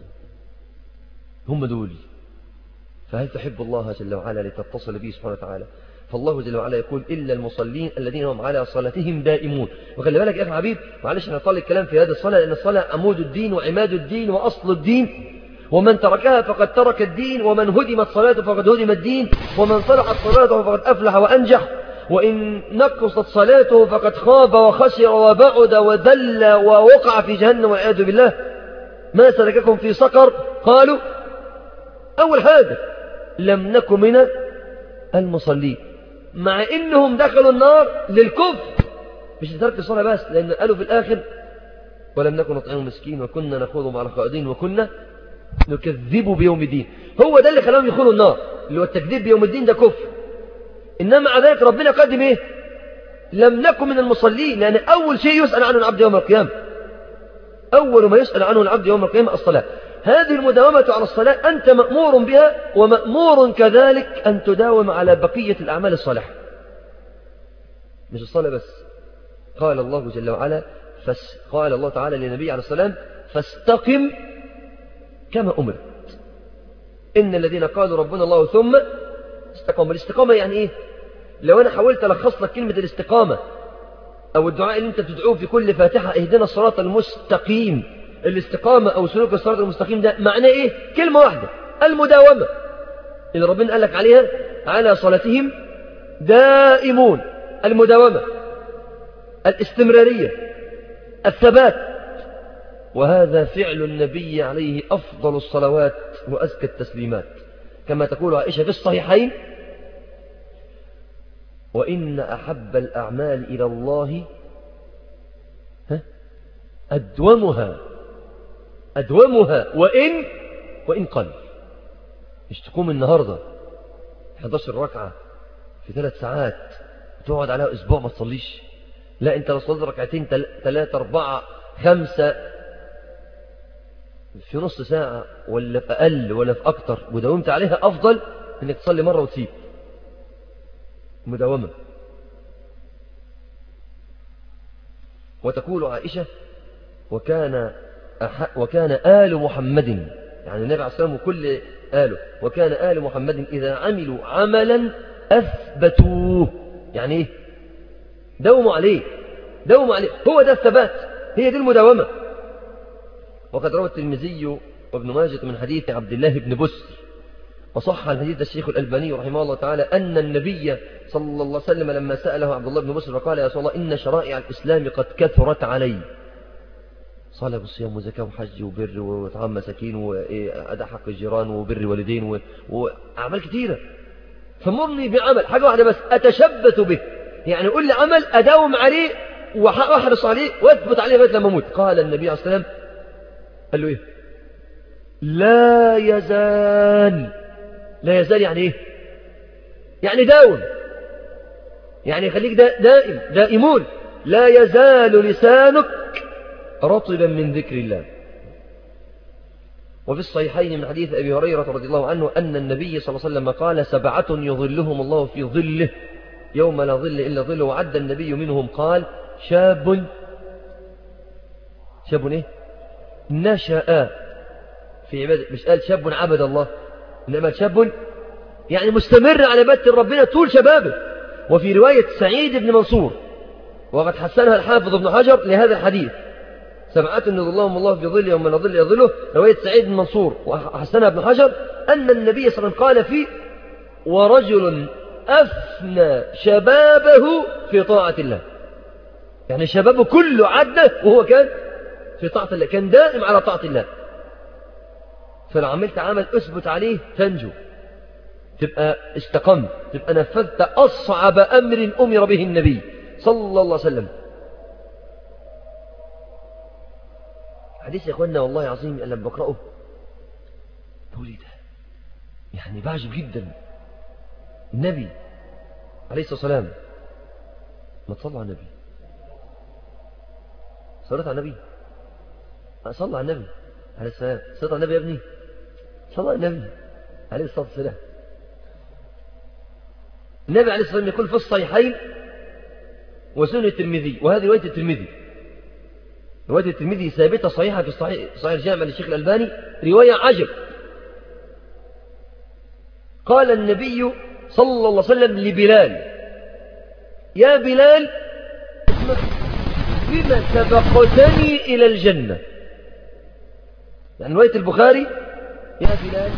دول. فهل تحب الله جل وعلا لتتصل به سبحانه وتعالى؟ فالله جل وعلا يقول إلا المصلين الذين هم على صلاتهم دائمون. وخلي بالك يا أخي حبيب، معلش أنا أطلق الكلام في هذه الصلاة لأن الصلاة عمود الدين وعماد الدين وأصل الدين، ومن تركها فقد ترك الدين، ومن هدمت صلاته فقد هدم الدين، ومن صلحت صلاته فقد أفلح وأنجح، وإن نقصت صلاته فقد خاب وخسر وبعد وذل ووقع في جهنم والعياذ بالله. ما سلككم في سقر؟ قالوا أول حاجة لم نكن من المصلين، مع إنهم دخلوا النار للكفر مش لترك الصلاة بس، لأن قالوا في الآخر ولم نكن نطعم المسكين وكنا نخوض مع الخائضين وكنا نكذب بيوم الدين. هو ده اللي خلاهم يدخلوا النار، اللي هو التكذيب بيوم الدين، ده كفر. إنما مع ذلك ربنا قدم إيه؟ لم نكن من المصلين، لأن أول شيء يسأل عنه العبد يوم القيامة، أول ما يسأل عنه العبد يوم القيامة الصلاة. هذه المداومة على الصلاة أنت مأمور بها، ومأمور كذلك أن تداوم على بقية الأعمال الصالحة، مش الصلاة بس. قال الله جل وعلا قال الله تعالى للنبي عليه السلام فاستقم كما أمرت. إن الذين قالوا ربنا الله ثم استقاموا. الاستقامة يعني إيه؟ لو أنا حاولت ألخص لك كلمة الاستقامة أو الدعاء اللي أنت بتدعوه في كل فاتحة اهدنا الصراط المستقيم، الاستقامة أو سلوك الصراط المستقيم ده معناه إيه؟ كلمة واحدة، المداومة اللي ربنا قال لك عليها على صلاتهم دائمون. المداومة، الاستمرارية، الثبات. وهذا فعل النبي عليه أفضل الصلوات وأزكى التسليمات، كما تقول عائشة في الصحيحين وإن أحب الأعمال إلى الله أدومها وإن قل. مش تقوم النهاردة 11 ركعة في 3 ساعات تقعد عليها أسبوع ما تصليش، لا أنت لو صليت ركعتين 3 4 5 في نص ساعة ولا في أقل ولا في أكتر وداومت عليها، أفضل أنك تصلي مرة وتسيب. مداومة. وتقول عائشة وكان آل محمد، يعني النبي عليه الصلاة والسلام وكل آله، وكان آل محمد إذا عملوا عملا أثبتوه. يعني إيه؟ داوموا عليه. هو ده الثبات، هي دي المداومة. وقد روى الترمذي وابن ماجه من حديث عبد الله بن بسر، وصح الحديث الشيخ الألباني رحمه الله تعالى أن النبي صلى الله عليه وسلم لما سأله عبد الله بن بسر فقال يا رسول الله إن شرائع الإسلام قد كثرت علي. صلاة وصيام وزكاة وحج وبر وإطعام مساكين وأداء حق الجيران وبر والدين وأعمال كثيرة. فمرني بعمل حاجة واحدة بس أتشبث به، يعني قل لي عمل أداوم عليه وأحرص عليه وأثبت عليه لغاية لما أموت. قال النبي عليه الصلاة والسلام قال له إيه؟ لا يزال. لا يزال يعني إيه؟ يعني داوم، يعني خليك دائم دائمون. لا يزال لسانك رطبا من ذكر الله. وفي الصحيحين من حديث أبي هريرة رضي الله عنه أن النبي صلى الله عليه وسلم قال 7 يظلهم الله في ظله يوم لا ظل إلا ظله. وعد النبي منهم قال شاب إيه؟ نشأ في عبادة. مش قال شاب عبد الله، إنما شاب يعني مستمر على عبادة ربنا طول شبابه. وفي رواية سعيد بن منصور وقد حسنها الحافظ ابن حجر لهذا الحديث 7 يظلهم الله في ظله يوم لا ظل إلا ظله، رواية سعيد بن منصور وحسنها ابن حجر أن النبي صلى الله عليه وسلم قال فيه ورجل أفنى شبابه في طاعة الله. يعني شبابه كله عدى وهو كان في طاعة الله، كان دائم على طاعة الله. فلو عملت عمل أثبت عليه تنجو، تبقى استقمت، تبقى نفذت أصعب أمر أمر به النبي صلى الله عليه وسلم. حديث يا أخوانا والله عظيم لما بقرأه بقول ده يعني بعجب جدا. النبي عليه الصلاة والسلام، ما تصلوا على النبي، صليت على النبي، صلى على النبي عليه السلام. صليت على النبي يا ابني، صلى على النبي عليه الصلاة والسلام. النبي عليه الصلاة والسلام يقول في الصحيحين وسنن الترمذي، وهذه رواية الترمذي، رواية الترمذي ثابتة صحيحة في صحيح الجامع للشيخ الألباني، رواية عجب. قال النبي صلى الله عليه وسلم لبلال يا بلال بما سبقتني إلى الجنة. يعني رواية البخاري يا بلال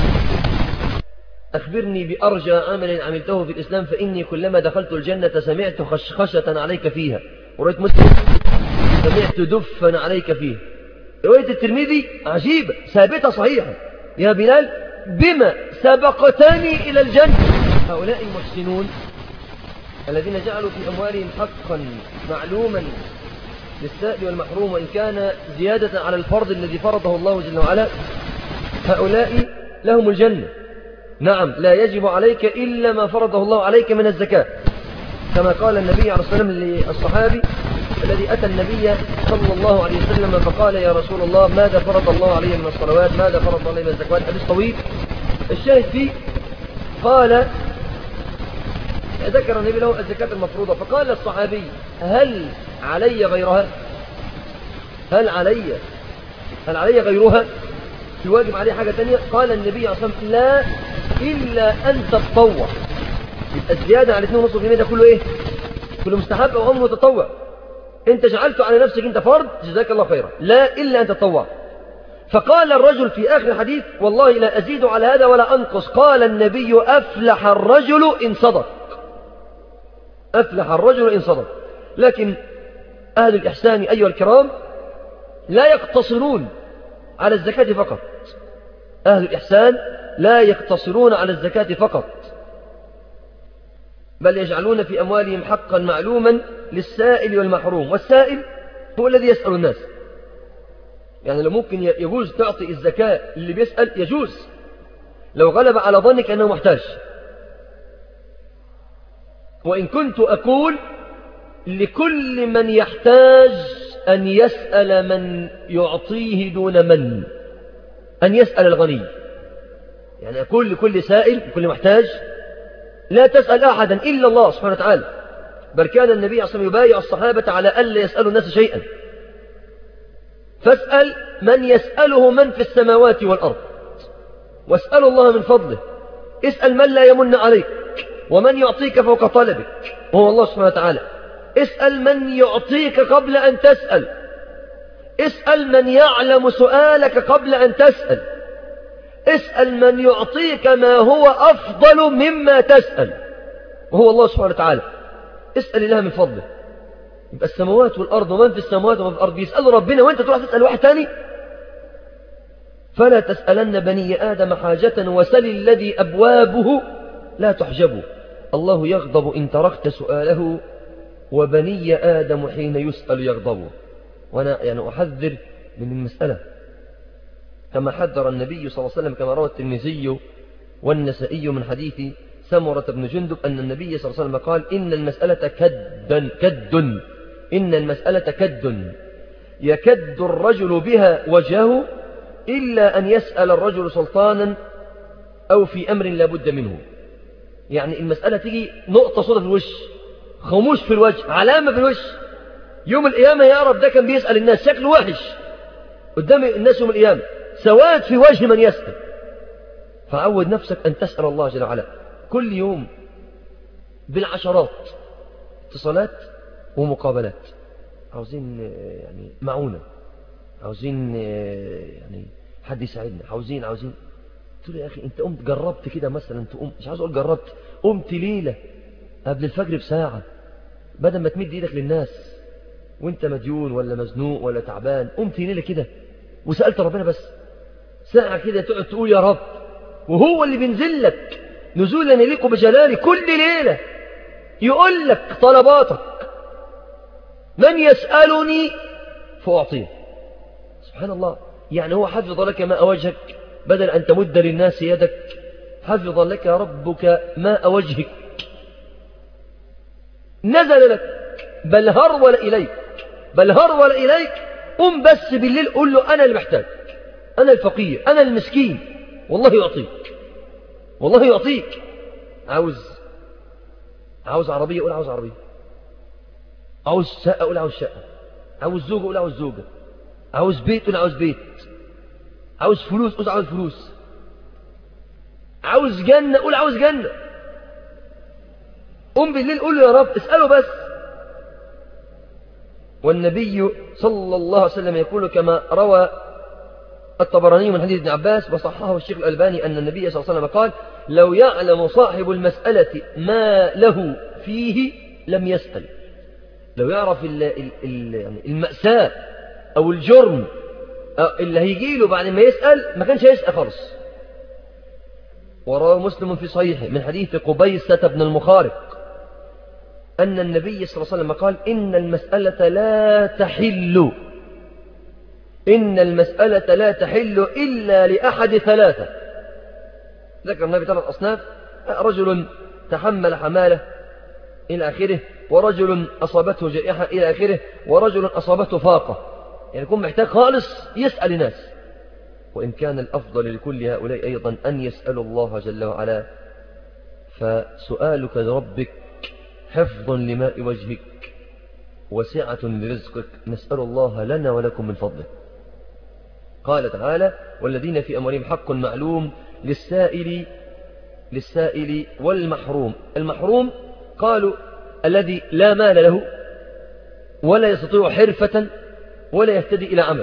أخبرني بأرجى عمل عملته في الإسلام فإني كلما دخلت الجنة سمعت خشخشة عليك فيها. ورواية مسلم سمعت دفا عليك فيه. رواية الترمذي عجيبة ثابتة صحيحة يا بلال بما سبقتني إلى الجنة. هؤلاء المحسنون الذين جعلوا في أموالهم حقا معلوما للسائل والمحروم وإن كان زيادة على الفرض الذي فرضه الله جل وعلا، هؤلاء لهم الجنة. نعم لا يجب عليك إلا ما فرضه الله عليك من الزكاة، كما قال النبي عليه الصلاة والسلام للصحابي الذي أتى النبي صلى الله عليه وسلم فقال يا رسول الله ماذا فرض الله عليه من الصلوات، ماذا فرض الله عليه من الزكوات. حديث طويل الشاهد فيه قال ذكر النبي له الزكاة المفروضة، فقال الصحابي هل علي غيرها؟ هل علي غيرها؟ في واجب عليه حاجة تانية؟ قال النبي عليه الصلاة والسلام لا إلا أن تتطوع. يبقى الزيادة على 2.5% ده كله إيه؟ كله مستحب أو أمر متطوع. أنت جعلته على نفسك أنت فرض جزاك الله خيرا، لا إلا أن تتطوع. فقال الرجل في آخر الحديث والله لا أزيد على هذا ولا أنقص. قال النبي أفلح الرجل إن صدق، أفلح الرجل إن صدق. لكن أهل الإحسان أيها الكرام لا يقتصرون على الزكاة فقط. أهل الإحسان لا يقتصرون على الزكاة فقط، بل يجعلون في أموالهم حقا معلوما للسائل والمحروم. والسائل هو الذي يسأل الناس. يعني لو ممكن يجوز تعطي الزكاة اللي بيسأل يجوز لو غلب على ظنك أنه محتاج. وإن كنت أقول لكل من يحتاج أن يسأل من يعطيه دون من، أن يسأل الغني. يعني أقول لكل سائل لكل محتاج لا تسأل أحدا إلا الله سبحانه وتعالى، بل كان النبي صلى الله عليه وسلم يبايع الصحابة على ألا يسألوا الناس شيئا. فاسأل من يسأله من في السماوات والأرض، واسألوا الله من فضله. اسأل من لا يمن عليك ومن يعطيك فوق طلبك وهو الله سبحانه وتعالى. اسأل من يعطيك قبل أن تسأل. اسأل من يعلم سؤالك قبل أن تسأل. اسأل من يعطيك ما هو أفضل مما تسأل وهو الله سبحانه وتعالى. اسأل الله من فضله. يبقى السماوات والأرض ومن في السماوات ومن في الأرض بيسألوا ربنا وانت تروح تسأل واحد تاني. فلا تسألن بني آدم حاجة وسل الذي أبوابه لا تحجبه. الله يغضب إن تركت سؤاله وبني آدم حين يسأل يغضب. وأنا يعني أحذر من المسألة كما حذر النبي صلى الله عليه وسلم كما روى الترمذي والنسائي من حديث سمرة بن جندب أن النبي صلى الله عليه وسلم قال إن المسألة إن المسألة كد يكد الرجل بها وجهه إلا أن يسأل الرجل سلطانا أو في أمر لا بد منه. يعني المسألة تيجي نقطة صوت في الوش، خموش في الوجه، علامة في الوش، يوم القيامة يعرف ده كان بيسأل الناس شكله وحش قدام الناس يوم القيامة، سواد في وجه من يسأل. فعود نفسك أن تسأل الله جل وعلا كل يوم بالعشرات اتصالات ومقابلات، عاوزين يعني معونة، عاوزين يعني حد يساعدنا، عاوزين قلت له يا أخي أنت قمت جربت كده مثلا تقوم، مش عاوز أقول جربت، قمت ليلة قبل الفجر بساعة بدل ما تمد إيدك للناس وانت مديون ولا مزنوق ولا تعبان، قمت ليلة كده وسألت ربنا بس ساعة كده تقعد تقول يا رب، وهو اللي بينزل لك نزولا يليق بجلاله كل ليلة يقول لك طلباتك، من يسألني فأعطيه. سبحان الله، يعني هو حفظ لك ماء وجهك بدل أن تمد للناس يدك، حفظ لك ربك ماء وجهك، نزل لك بل هرول إليك، قم بس بالليل قل له أنا اللي محتاج، أنا الفقير، أنا المسكين، والله يعطيك. عاوز عربية قول عاوز عربية، عاوز شقة قول عاوز شقة، عاوز زوجة قول عاوز زوجة، عاوز بيت قول عاوز بيت، عاوز فلوس قول عاوز فلوس، عاوز جنة قول عاوز جنة. قم بالليل قول له يا رب، اسأله بس. والنبي صلى الله عليه وسلم يقول كما روى الطبراني من حديث ابن عباس وصححه الشيخ الألباني أن النبي صلى الله عليه وسلم قال لو يعلم صاحب المسألة ما له فيه لم يسأل. لو يعرف المأساة أو الجرم اللي هيجيله بعد ما يسأل ما كانش هيسأل خالص. وروى مسلم في صحيحه من حديث قبيسة بن المخارق أن النبي صلى الله عليه وسلم قال إن المسألة لا تحل إلا لأحد ثلاثة. ذكر النبي 3 أصناف: رجل تحمل حمالة إلى آخره، ورجل أصابته جائحة إلى آخره، ورجل أصابته فاقة. يعني يكون محتاج خالص يسأل الناس. وإن كان الأفضل لكل هؤلاء أيضا أن يسألوا الله جل وعلا، فسؤالك لربك حفظ لماء وجهك وسعة لرزقك. نسأل الله لنا ولكم من فضله. قال تعالى: والذين في أموالهم حق معلوم للسائل والمحروم. المحروم قالوا الذي لا مال له ولا يستطيع حرفة ولا يهتدي إلى عمل.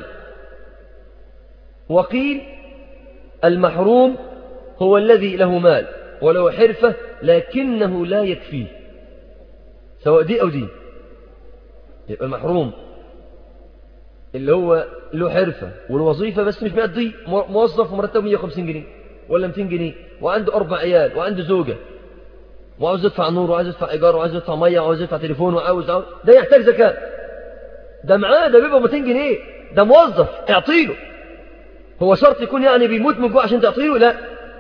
وقيل المحروم هو الذي له مال وله حرفة لكنه لا يكفيه، سواء دي أو دي. يبقى المحروم اللي هو له حرفة والوظيفة بس مش بيقضي، موظف ومرتبه 150 جنيه ولا 200 جنيه وعنده 4 عيال وعنده زوجة وعاوز يدفع نور وعاوز يدفع إيجار وعاوز يدفع مية وعاوز يدفع تليفون وعاوز ده يحتاج زكاة. ده معاه ده بيبقى 200 جنيه، ده موظف اعطيله. هو شرط يكون يعني بيموت من جوع عشان تعطيله؟ لا.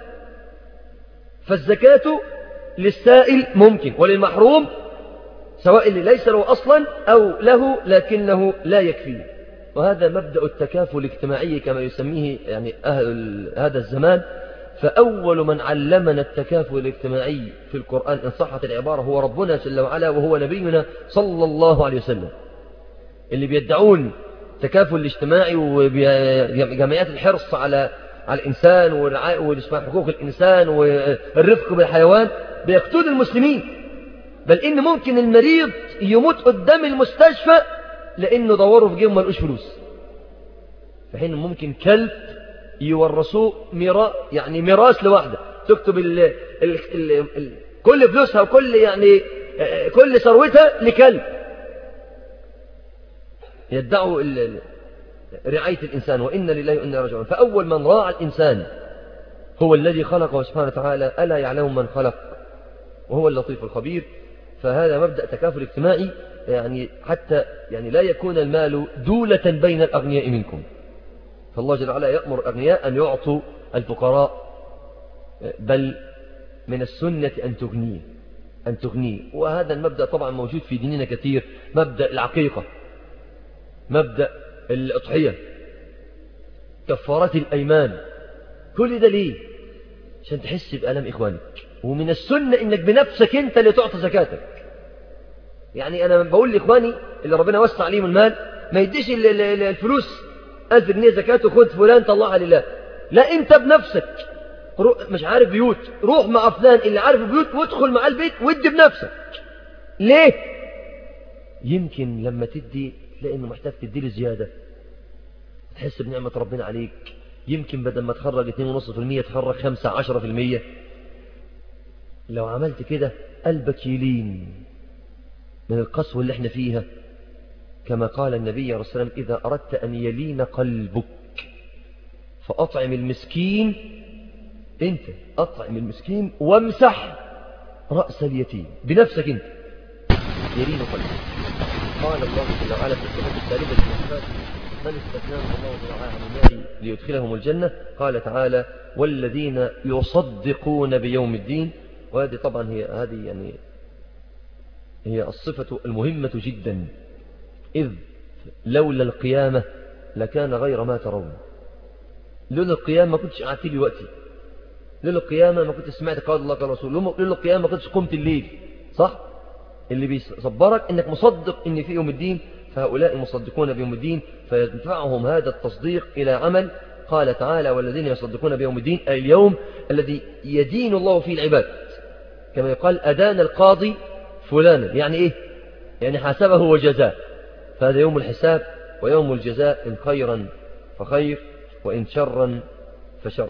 فالزكاة للسائل ممكن، وللمحروم سواء اللي ليس له أصلا أو له لكنه لا يكفيه. وهذا مبدأ التكافل الاجتماعي كما يسميه يعني أهل هذا الزمان. فأول من علمنا التكافل الاجتماعي في القرآن إن صحت العبارة هو ربنا جل وعلا، وهو نبينا صلى الله عليه وسلم. اللي بيدعون التكافل الاجتماعي وجمعيات الحرص على الإنسان وحقوق الإنسان والرفق بالحيوان بيقتل المسلمين، بل إن ممكن المريض يموت قدام المستشفى لأنه دوروا في جيبه ما لقوش فلوس، في حين ممكن كلب يورثوه يعني ميراث لوحده، تكتب كل فلوسها وكل يعني كل ثروتها لكلب يدعوا رعاية الإنسان، وإن لله وإنا راجعون. فأول من راعى الإنسان هو الذي خلقه سبحانه وتعالى، ألا يعلم من خلق وهو اللطيف الخبير. فهذا مبدأ تكافل اجتماعي، يعني حتى يعني لا يكون المال دولة بين الأغنياء منكم. فالله جل وعلا يأمر الأغنياء أن يعطوا الفقراء، بل من السنة أن تغنيه. وهذا المبدأ طبعا موجود في ديننا كثير، مبدأ العقيقة، مبدأ الأضحية، كفارات الأيمان، كل ده ليه؟ عشان تحس بألم إخوانك. ومن السنة إنك بنفسك أنت اللي تعطي زكاتك. يعني أنا بقول لإخواني اللي ربنا وسع عليهم المال ما يديش الفلوس 1000 جنيه زكاة وخد فلان طلعها لله، لا، أنت بنفسك مش عارف بيوت، روح مع فلان اللي عارف البيوت وادخل مع البيت وادي بنفسك. ليه؟ يمكن لما تدي تلاقي إنه محتاج تدي زيادة، تحس بنعمة ربنا عليك. يمكن بدل ما تخرج 2.5% تخرج 5-10%. لو عملت كده قلبك يلين من القسوة اللي احنا فيها، كما قال النبي عليه الصلاة والسلام: إذا أردت أن يلين قلبك فأطعم المسكين، أنت أطعم المسكين وامسح رأس اليتيم بنفسك، أنت يلين قلبك. قال الله جل وعلا في الصفة الثالثة للمحفات: من استثناهم الله تعالى عن النار ليدخلهم الجنة. قال تعالى: والذين يصدقون بيوم الدين. وهذه طبعا هي الصفة المهمة جدا، إذ لولا القيامة لكان غير ما ترون. لولا القيامة ما كنتش قعدت لي وقتي، لولا القيامة ما كنت سمعت قول الله قال رسول، لولا القيامة ما كنتش قمت الليل، صح؟ اللي بيصبرك إنك مصدق إن في يوم الدين، فهؤلاء مصدقون بيوم الدين فيدفعهم هذا التصديق إلى عمل. قال تعالى: والذين يصدقون بيوم الدين، أي اليوم الذي يدين الله فيه العباد. كما يقال: أدان القاضي فلانا، يعني إيه؟ يعني حاسبه وجزاه. فهذا يوم الحساب ويوم الجزاء، إن خيرا فخير وإن شرا فشر.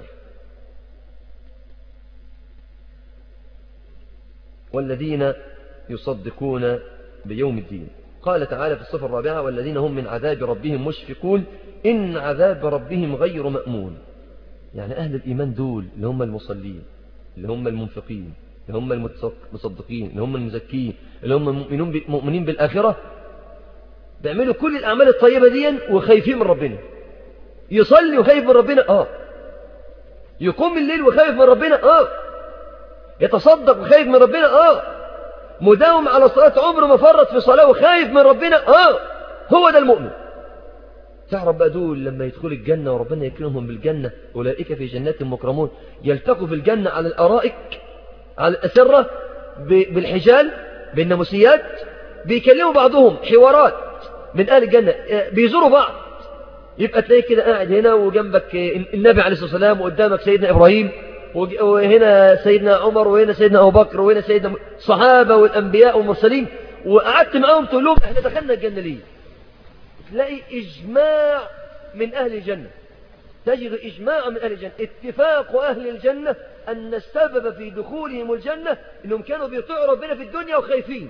والذين يصدقون بيوم الدين. قال تعالى في الصفة الرابعة: والذين هم من عذاب ربهم مشفقون، إن عذاب ربهم غير مأمون. يعني أهل الإيمان دول اللي هم المصلين، اللي هم المنفقين، اللي هم المصدقين، اللي هم المزكين، اللي هم مؤمنين بالآخرة، بيعملوا كل الأعمال الطيبة دي وخايفين من ربنا. يصلي وخايف من ربنا، يقوم الليل وخايف من ربنا، يتصدق وخايف من ربنا، مداوم على الصلاة، عمره ما فرط في صلاة وخايف من ربنا، هو ده المؤمن. تعرف بقى دول لما يدخل الجنة وربنا يكرمهم بالجنة، أولئك في جنات مكرمون، يلتقوا في الجنة على الأرائك، على الأسرة، بالحجال، بالناموسيات، بيكلموا بعضهم حوارات من أهل الجنة، بيزوروا بعض. يبقى تلاقي كده قاعد هنا وجنبك النبي عليه الصلاة والسلام، وقدامك سيدنا إبراهيم، وهنا سيدنا عمر، وهنا سيدنا أبو بكر، وهنا سيدنا الصحابة والأنبياء والمرسلين، وقعدت معهم تقول لهم احنا دخلنا الجنة ليه؟ تلاقي إجماع من أهل الجنة، تجد إجماع من أهل الجنة، اتفاق أهل الجنة أن السبب في دخولهم الجنة أنهم كانوا بيطيعوا ربنا في الدنيا وخايفين.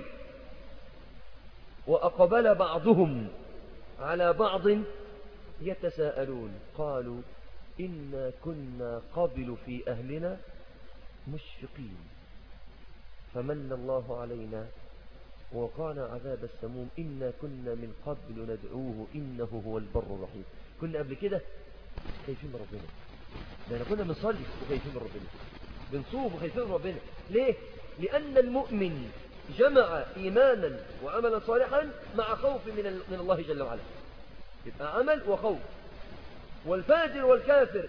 وأقبل بعضهم على بعض يتساءلون، قالوا: إنا كنا قبل في أهلنا مشفقين فمن الله علينا ووقانا عذاب السموم إنا كنا من قبل ندعوه إنه هو البر الرحيم. كنا قبل كده خايفين من ربنا، لأن كنا بنصلي وخايفين من ربنا، بنصوم وخايفين من ربنا. ليه؟ لأن المؤمن جمع إيمانا وعملا صالحا مع خوف من الله جل وعلا، يبقى عمل وخوف. والفاجر والكافر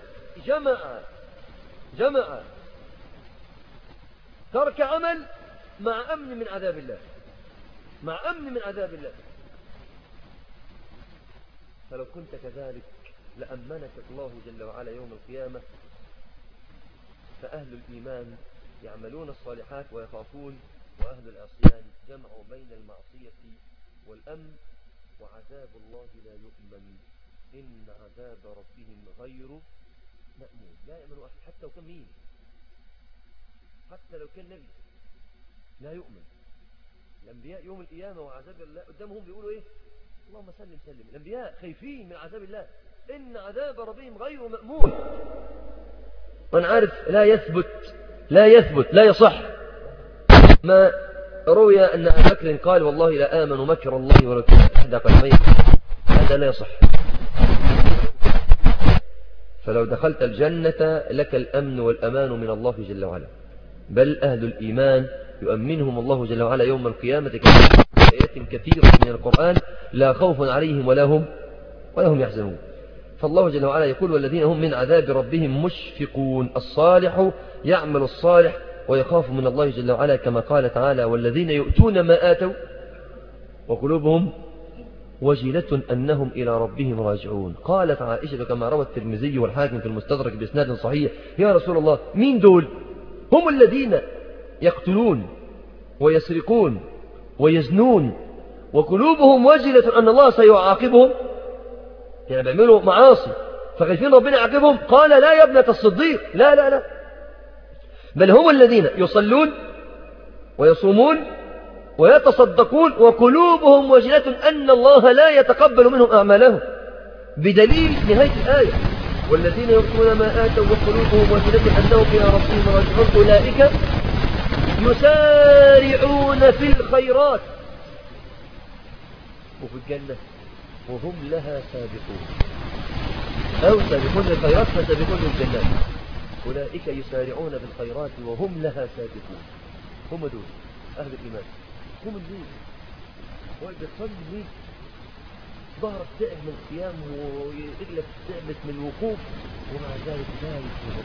جمع ترك عمل مع أمن من عذاب الله، مع أمن من عذاب الله. فلو كنت كذلك لأمنك الله جل وعلا يوم القيامة. فأهل الإيمان يعملون الصالحات ويخافون، وأهل العصيان جمعوا بين المعصية والأمن، وعذاب الله لا يؤمن، إن عذاب ربهم غير مأمون. لا يؤمن أحد، حتى لو كان مين، حتى لو كان نبي لا يؤمن. الأنبياء يوم القيامة وعذاب الله قدامهم بيقولوا إيه؟ اللهم سلم سلم. الأنبياء خايفين من عذاب الله، إن عذاب ربهم غير مأمون. وأنا عارف لا يثبت لا يصح ما روي أن أبا بكر قال والله لا آمن مكر الله ولو كان أحد قدميه. هذا لا يصح. فلو دخلت الجنة لك الأمن والأمان من الله جل وعلا، بل أهل الإيمان يؤمنهم الله جل وعلا يوم القيامة كما في آيات كثيرة من القرآن لا خوف عليهم ولا هم يحزنون. فالله جل وعلا يقول والذين هم من عذاب ربهم مشفقون. الصالح يعمل الصالح ويخاف من الله جل وعلا كما قال تعالى والذين يؤتون ما آتوا وقلوبهم وجلة أنهم إلى ربهم راجعون. قالت عائشة كما روى الترمذي والحاكم في المستدرك بإسناد صحيح يا رسول الله مين دول؟ هم الذين يقتلون ويسرقون ويزنون وقلوبهم وجلة أن الله سيعاقبهم، يعني بيعملوا معاصي فخايفين ربنا يعاقبهم. قال لا يا ابنة الصديق، لا بل هم الذين يصلون ويصومون ويتصدقون وقلوبهم وجلة أن الله لا يتقبل منهم أعمالهم، بدليل نهاية الآية والذين يؤتون ما آتوا وقلوبهم وجلة أنهم إلى ربهم راجعون أولئك يسارعون في الخيرات وفي الجنة وهم لها سابقون، أو سابقون للخيرات فسابقون للجنات. أولئك يسارعون بالخيرات وهم لها سابقون. هم دول أهل الإيمان، هم الليل وبتصلي الليل ظهرك تعب من القيام ورجلك تعبت من الوقوف ومع ذلك لا يسير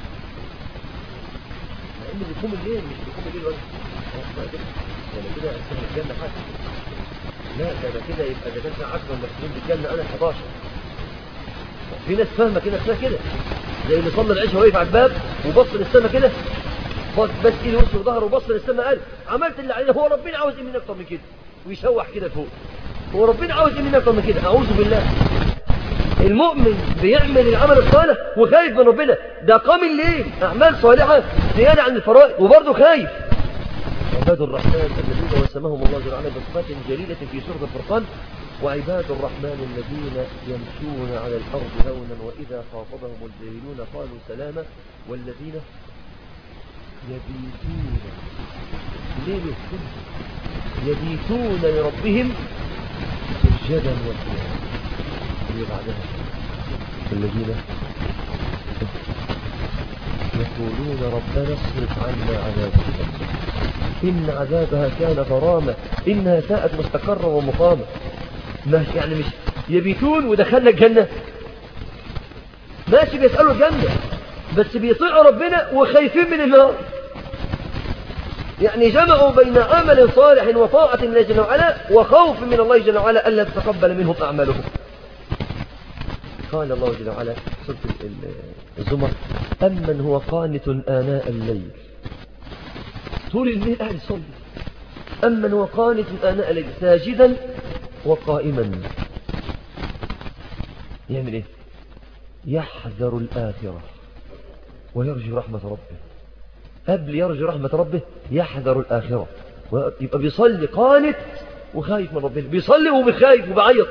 لأنه بيقوم الليل مش بيقوم الليل ولا كده أنت الجنة حاجة. لا ده كده يبقى ده كان 10 المسلمين بالجنة أنا 11. في ناس فاهمة كده اسمها كده زي اللي صلى العشاء وقف على الباب وبص للسماء كده بس كده وشه وظهره وبص للسماء قال عملت اللي عليه. هو ربنا عاوز ايه مني اكتر من كده؟ ويشوح كده فوق. هو ربنا عاوز ايه مني اكتر من كده؟ اعوذ بالله. المؤمن بيعمل العمل الصالح وخايف من ربنا، ده قام الليل اعمال صالحه زياده عن الفرائض وبرضه خايف. عباد الرحمن الذين وسمهم الله جل وعلا بصفات جليله في سوره الفرقان وعباد الرحمن الذين يمشون على الارض هونا واذا خاطبهم الجاهلون قالوا سلاما والذين يبيتون ليل يبيتون لربهم سجدا وقياما. اللي بعدها الذين يقولون ربنا اصرف عنا عذابها إن عذابها كان غراما إنها ساءت مستقرا ومقاما. يعني مش يبيتون ودخلنا الجنة ماشي بيسألوا الجنة بس بيطيعوا ربنا وخايفين من النار. يعني جمعوا بين عمل صالح وطاعة الله جل وعلا وخوف من الله جل وعلا ألا تتقبل منهم أعمالهم. قال الله جل وعلا سورة الزمر أمن هو قانت آناء الليل طول الليل قاعد يصلي. أمن هو قانت آناء الليل ساجدا وقائما يعمل ايه؟ يحذر الآخرة ويرجو رحمة ربه. قبل يرجو رحمة ربه يحذر الآخرة يبقى بيصلي قانت وخايف من ربنا، بيصلي وبخايف وبعيط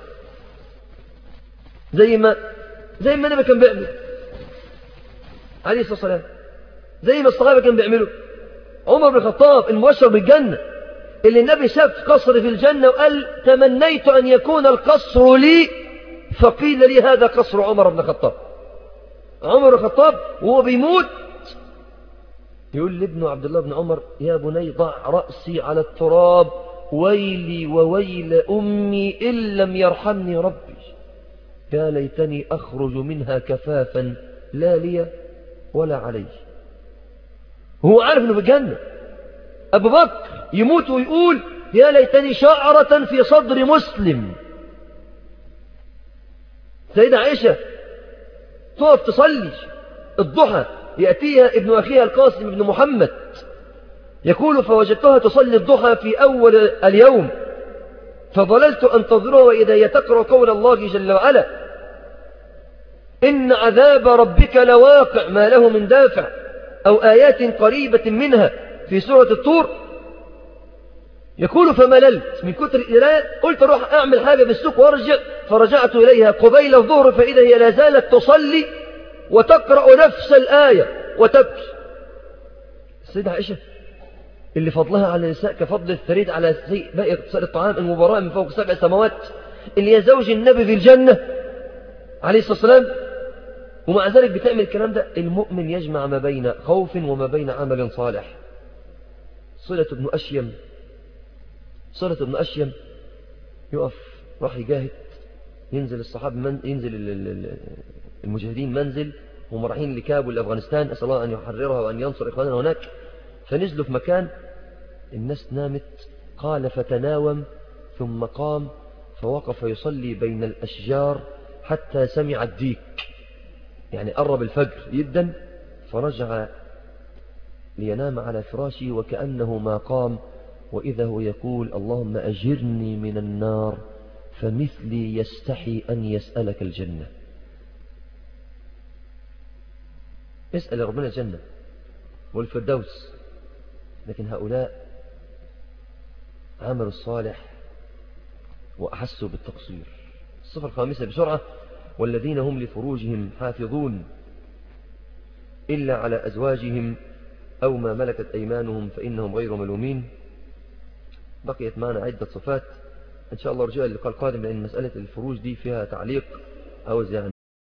زي ما النبي كان بيعمل عليه الصلاة والسلام، زي ما الصحابة كانوا بيعملوا. عمر بن الخطاب المبشر بالجنة اللي النبي شاف قصر في الجنة وقال تمنيت أن يكون القصر لي فقيل لي هذا قصر عمر بن الخطاب. عمر بن الخطاب وهو بيموت يقول لابنه عبد الله بن عمر يا بني ضع رأسي على التراب ويلي وويل أمي إن لم يرحمني ربي يا ليتني أخرج منها كفافا لا لي ولا علي. هو عارف أنه في الجنة. أبو بكر يموت ويقول يا ليتني شعرة في صدر مسلم. سيدة عائشة تقف تصلي الضحى يأتيها ابن أخيها القاسم بن محمد يقول فوجدتها تصلي الضحى في أول اليوم فظللت أنتظرها وإذا يتقرأ قول الله جل وعلا إن عذاب ربك لواقع ما له من دافع أو آيات قريبة منها في سورة الطور يقول فمللت من كتر القراءة، قلت أروح أعمل حاجة في السوق وأرجع، فرجعت إليها قبيل الظهر فإذا هي لا زالت تصلي وتقرأ نفس الآية وتبكي. السيدة عائشة اللي فضلها على النساء كفضل الثريد على باقي اقتصاد الطعام، المبراء من فوق 7 سماوات، اللي هي زوج النبي في الجنة عليه الصلاة والسلام، ومع ذلك بتعمل الكلام ده. المؤمن يجمع ما بين خوف وما بين عمل صالح. صلة بن أشيم يقف، راح يجاهد، ينزل الصحابة ينزل المجاهدين منزل، هم رايحين لكابول لأفغانستان، أسأل الله أن يحررها وأن ينصر إخواننا هناك. فنزلوا في مكان الناس نامت، قال فتناوم ثم قام فوقف يصلي بين الأشجار حتى سمع الديك، يعني قرب الفجر جدا، فرجع لينام على فراشه وكأنه ما قام، وإذا هو يقول اللهم أجرني من النار فمثلي يستحي أن يسألك الجنة. اسأل ربنا الجنة والفردوس، لكن هؤلاء عملوا الصالح وأحسوا بالتقصير. الصفة الخامسة بسرعة: والذين هم لفروجهم حافظون إلا على أزواجهم أو ما ملكت أيمانهم فإنهم غير ملومين. بقيت معنا عدة صفات إن شاء الله رجاء اللقاء القادم، لأن مسألة الفروج دي فيها تعليق، أو يعني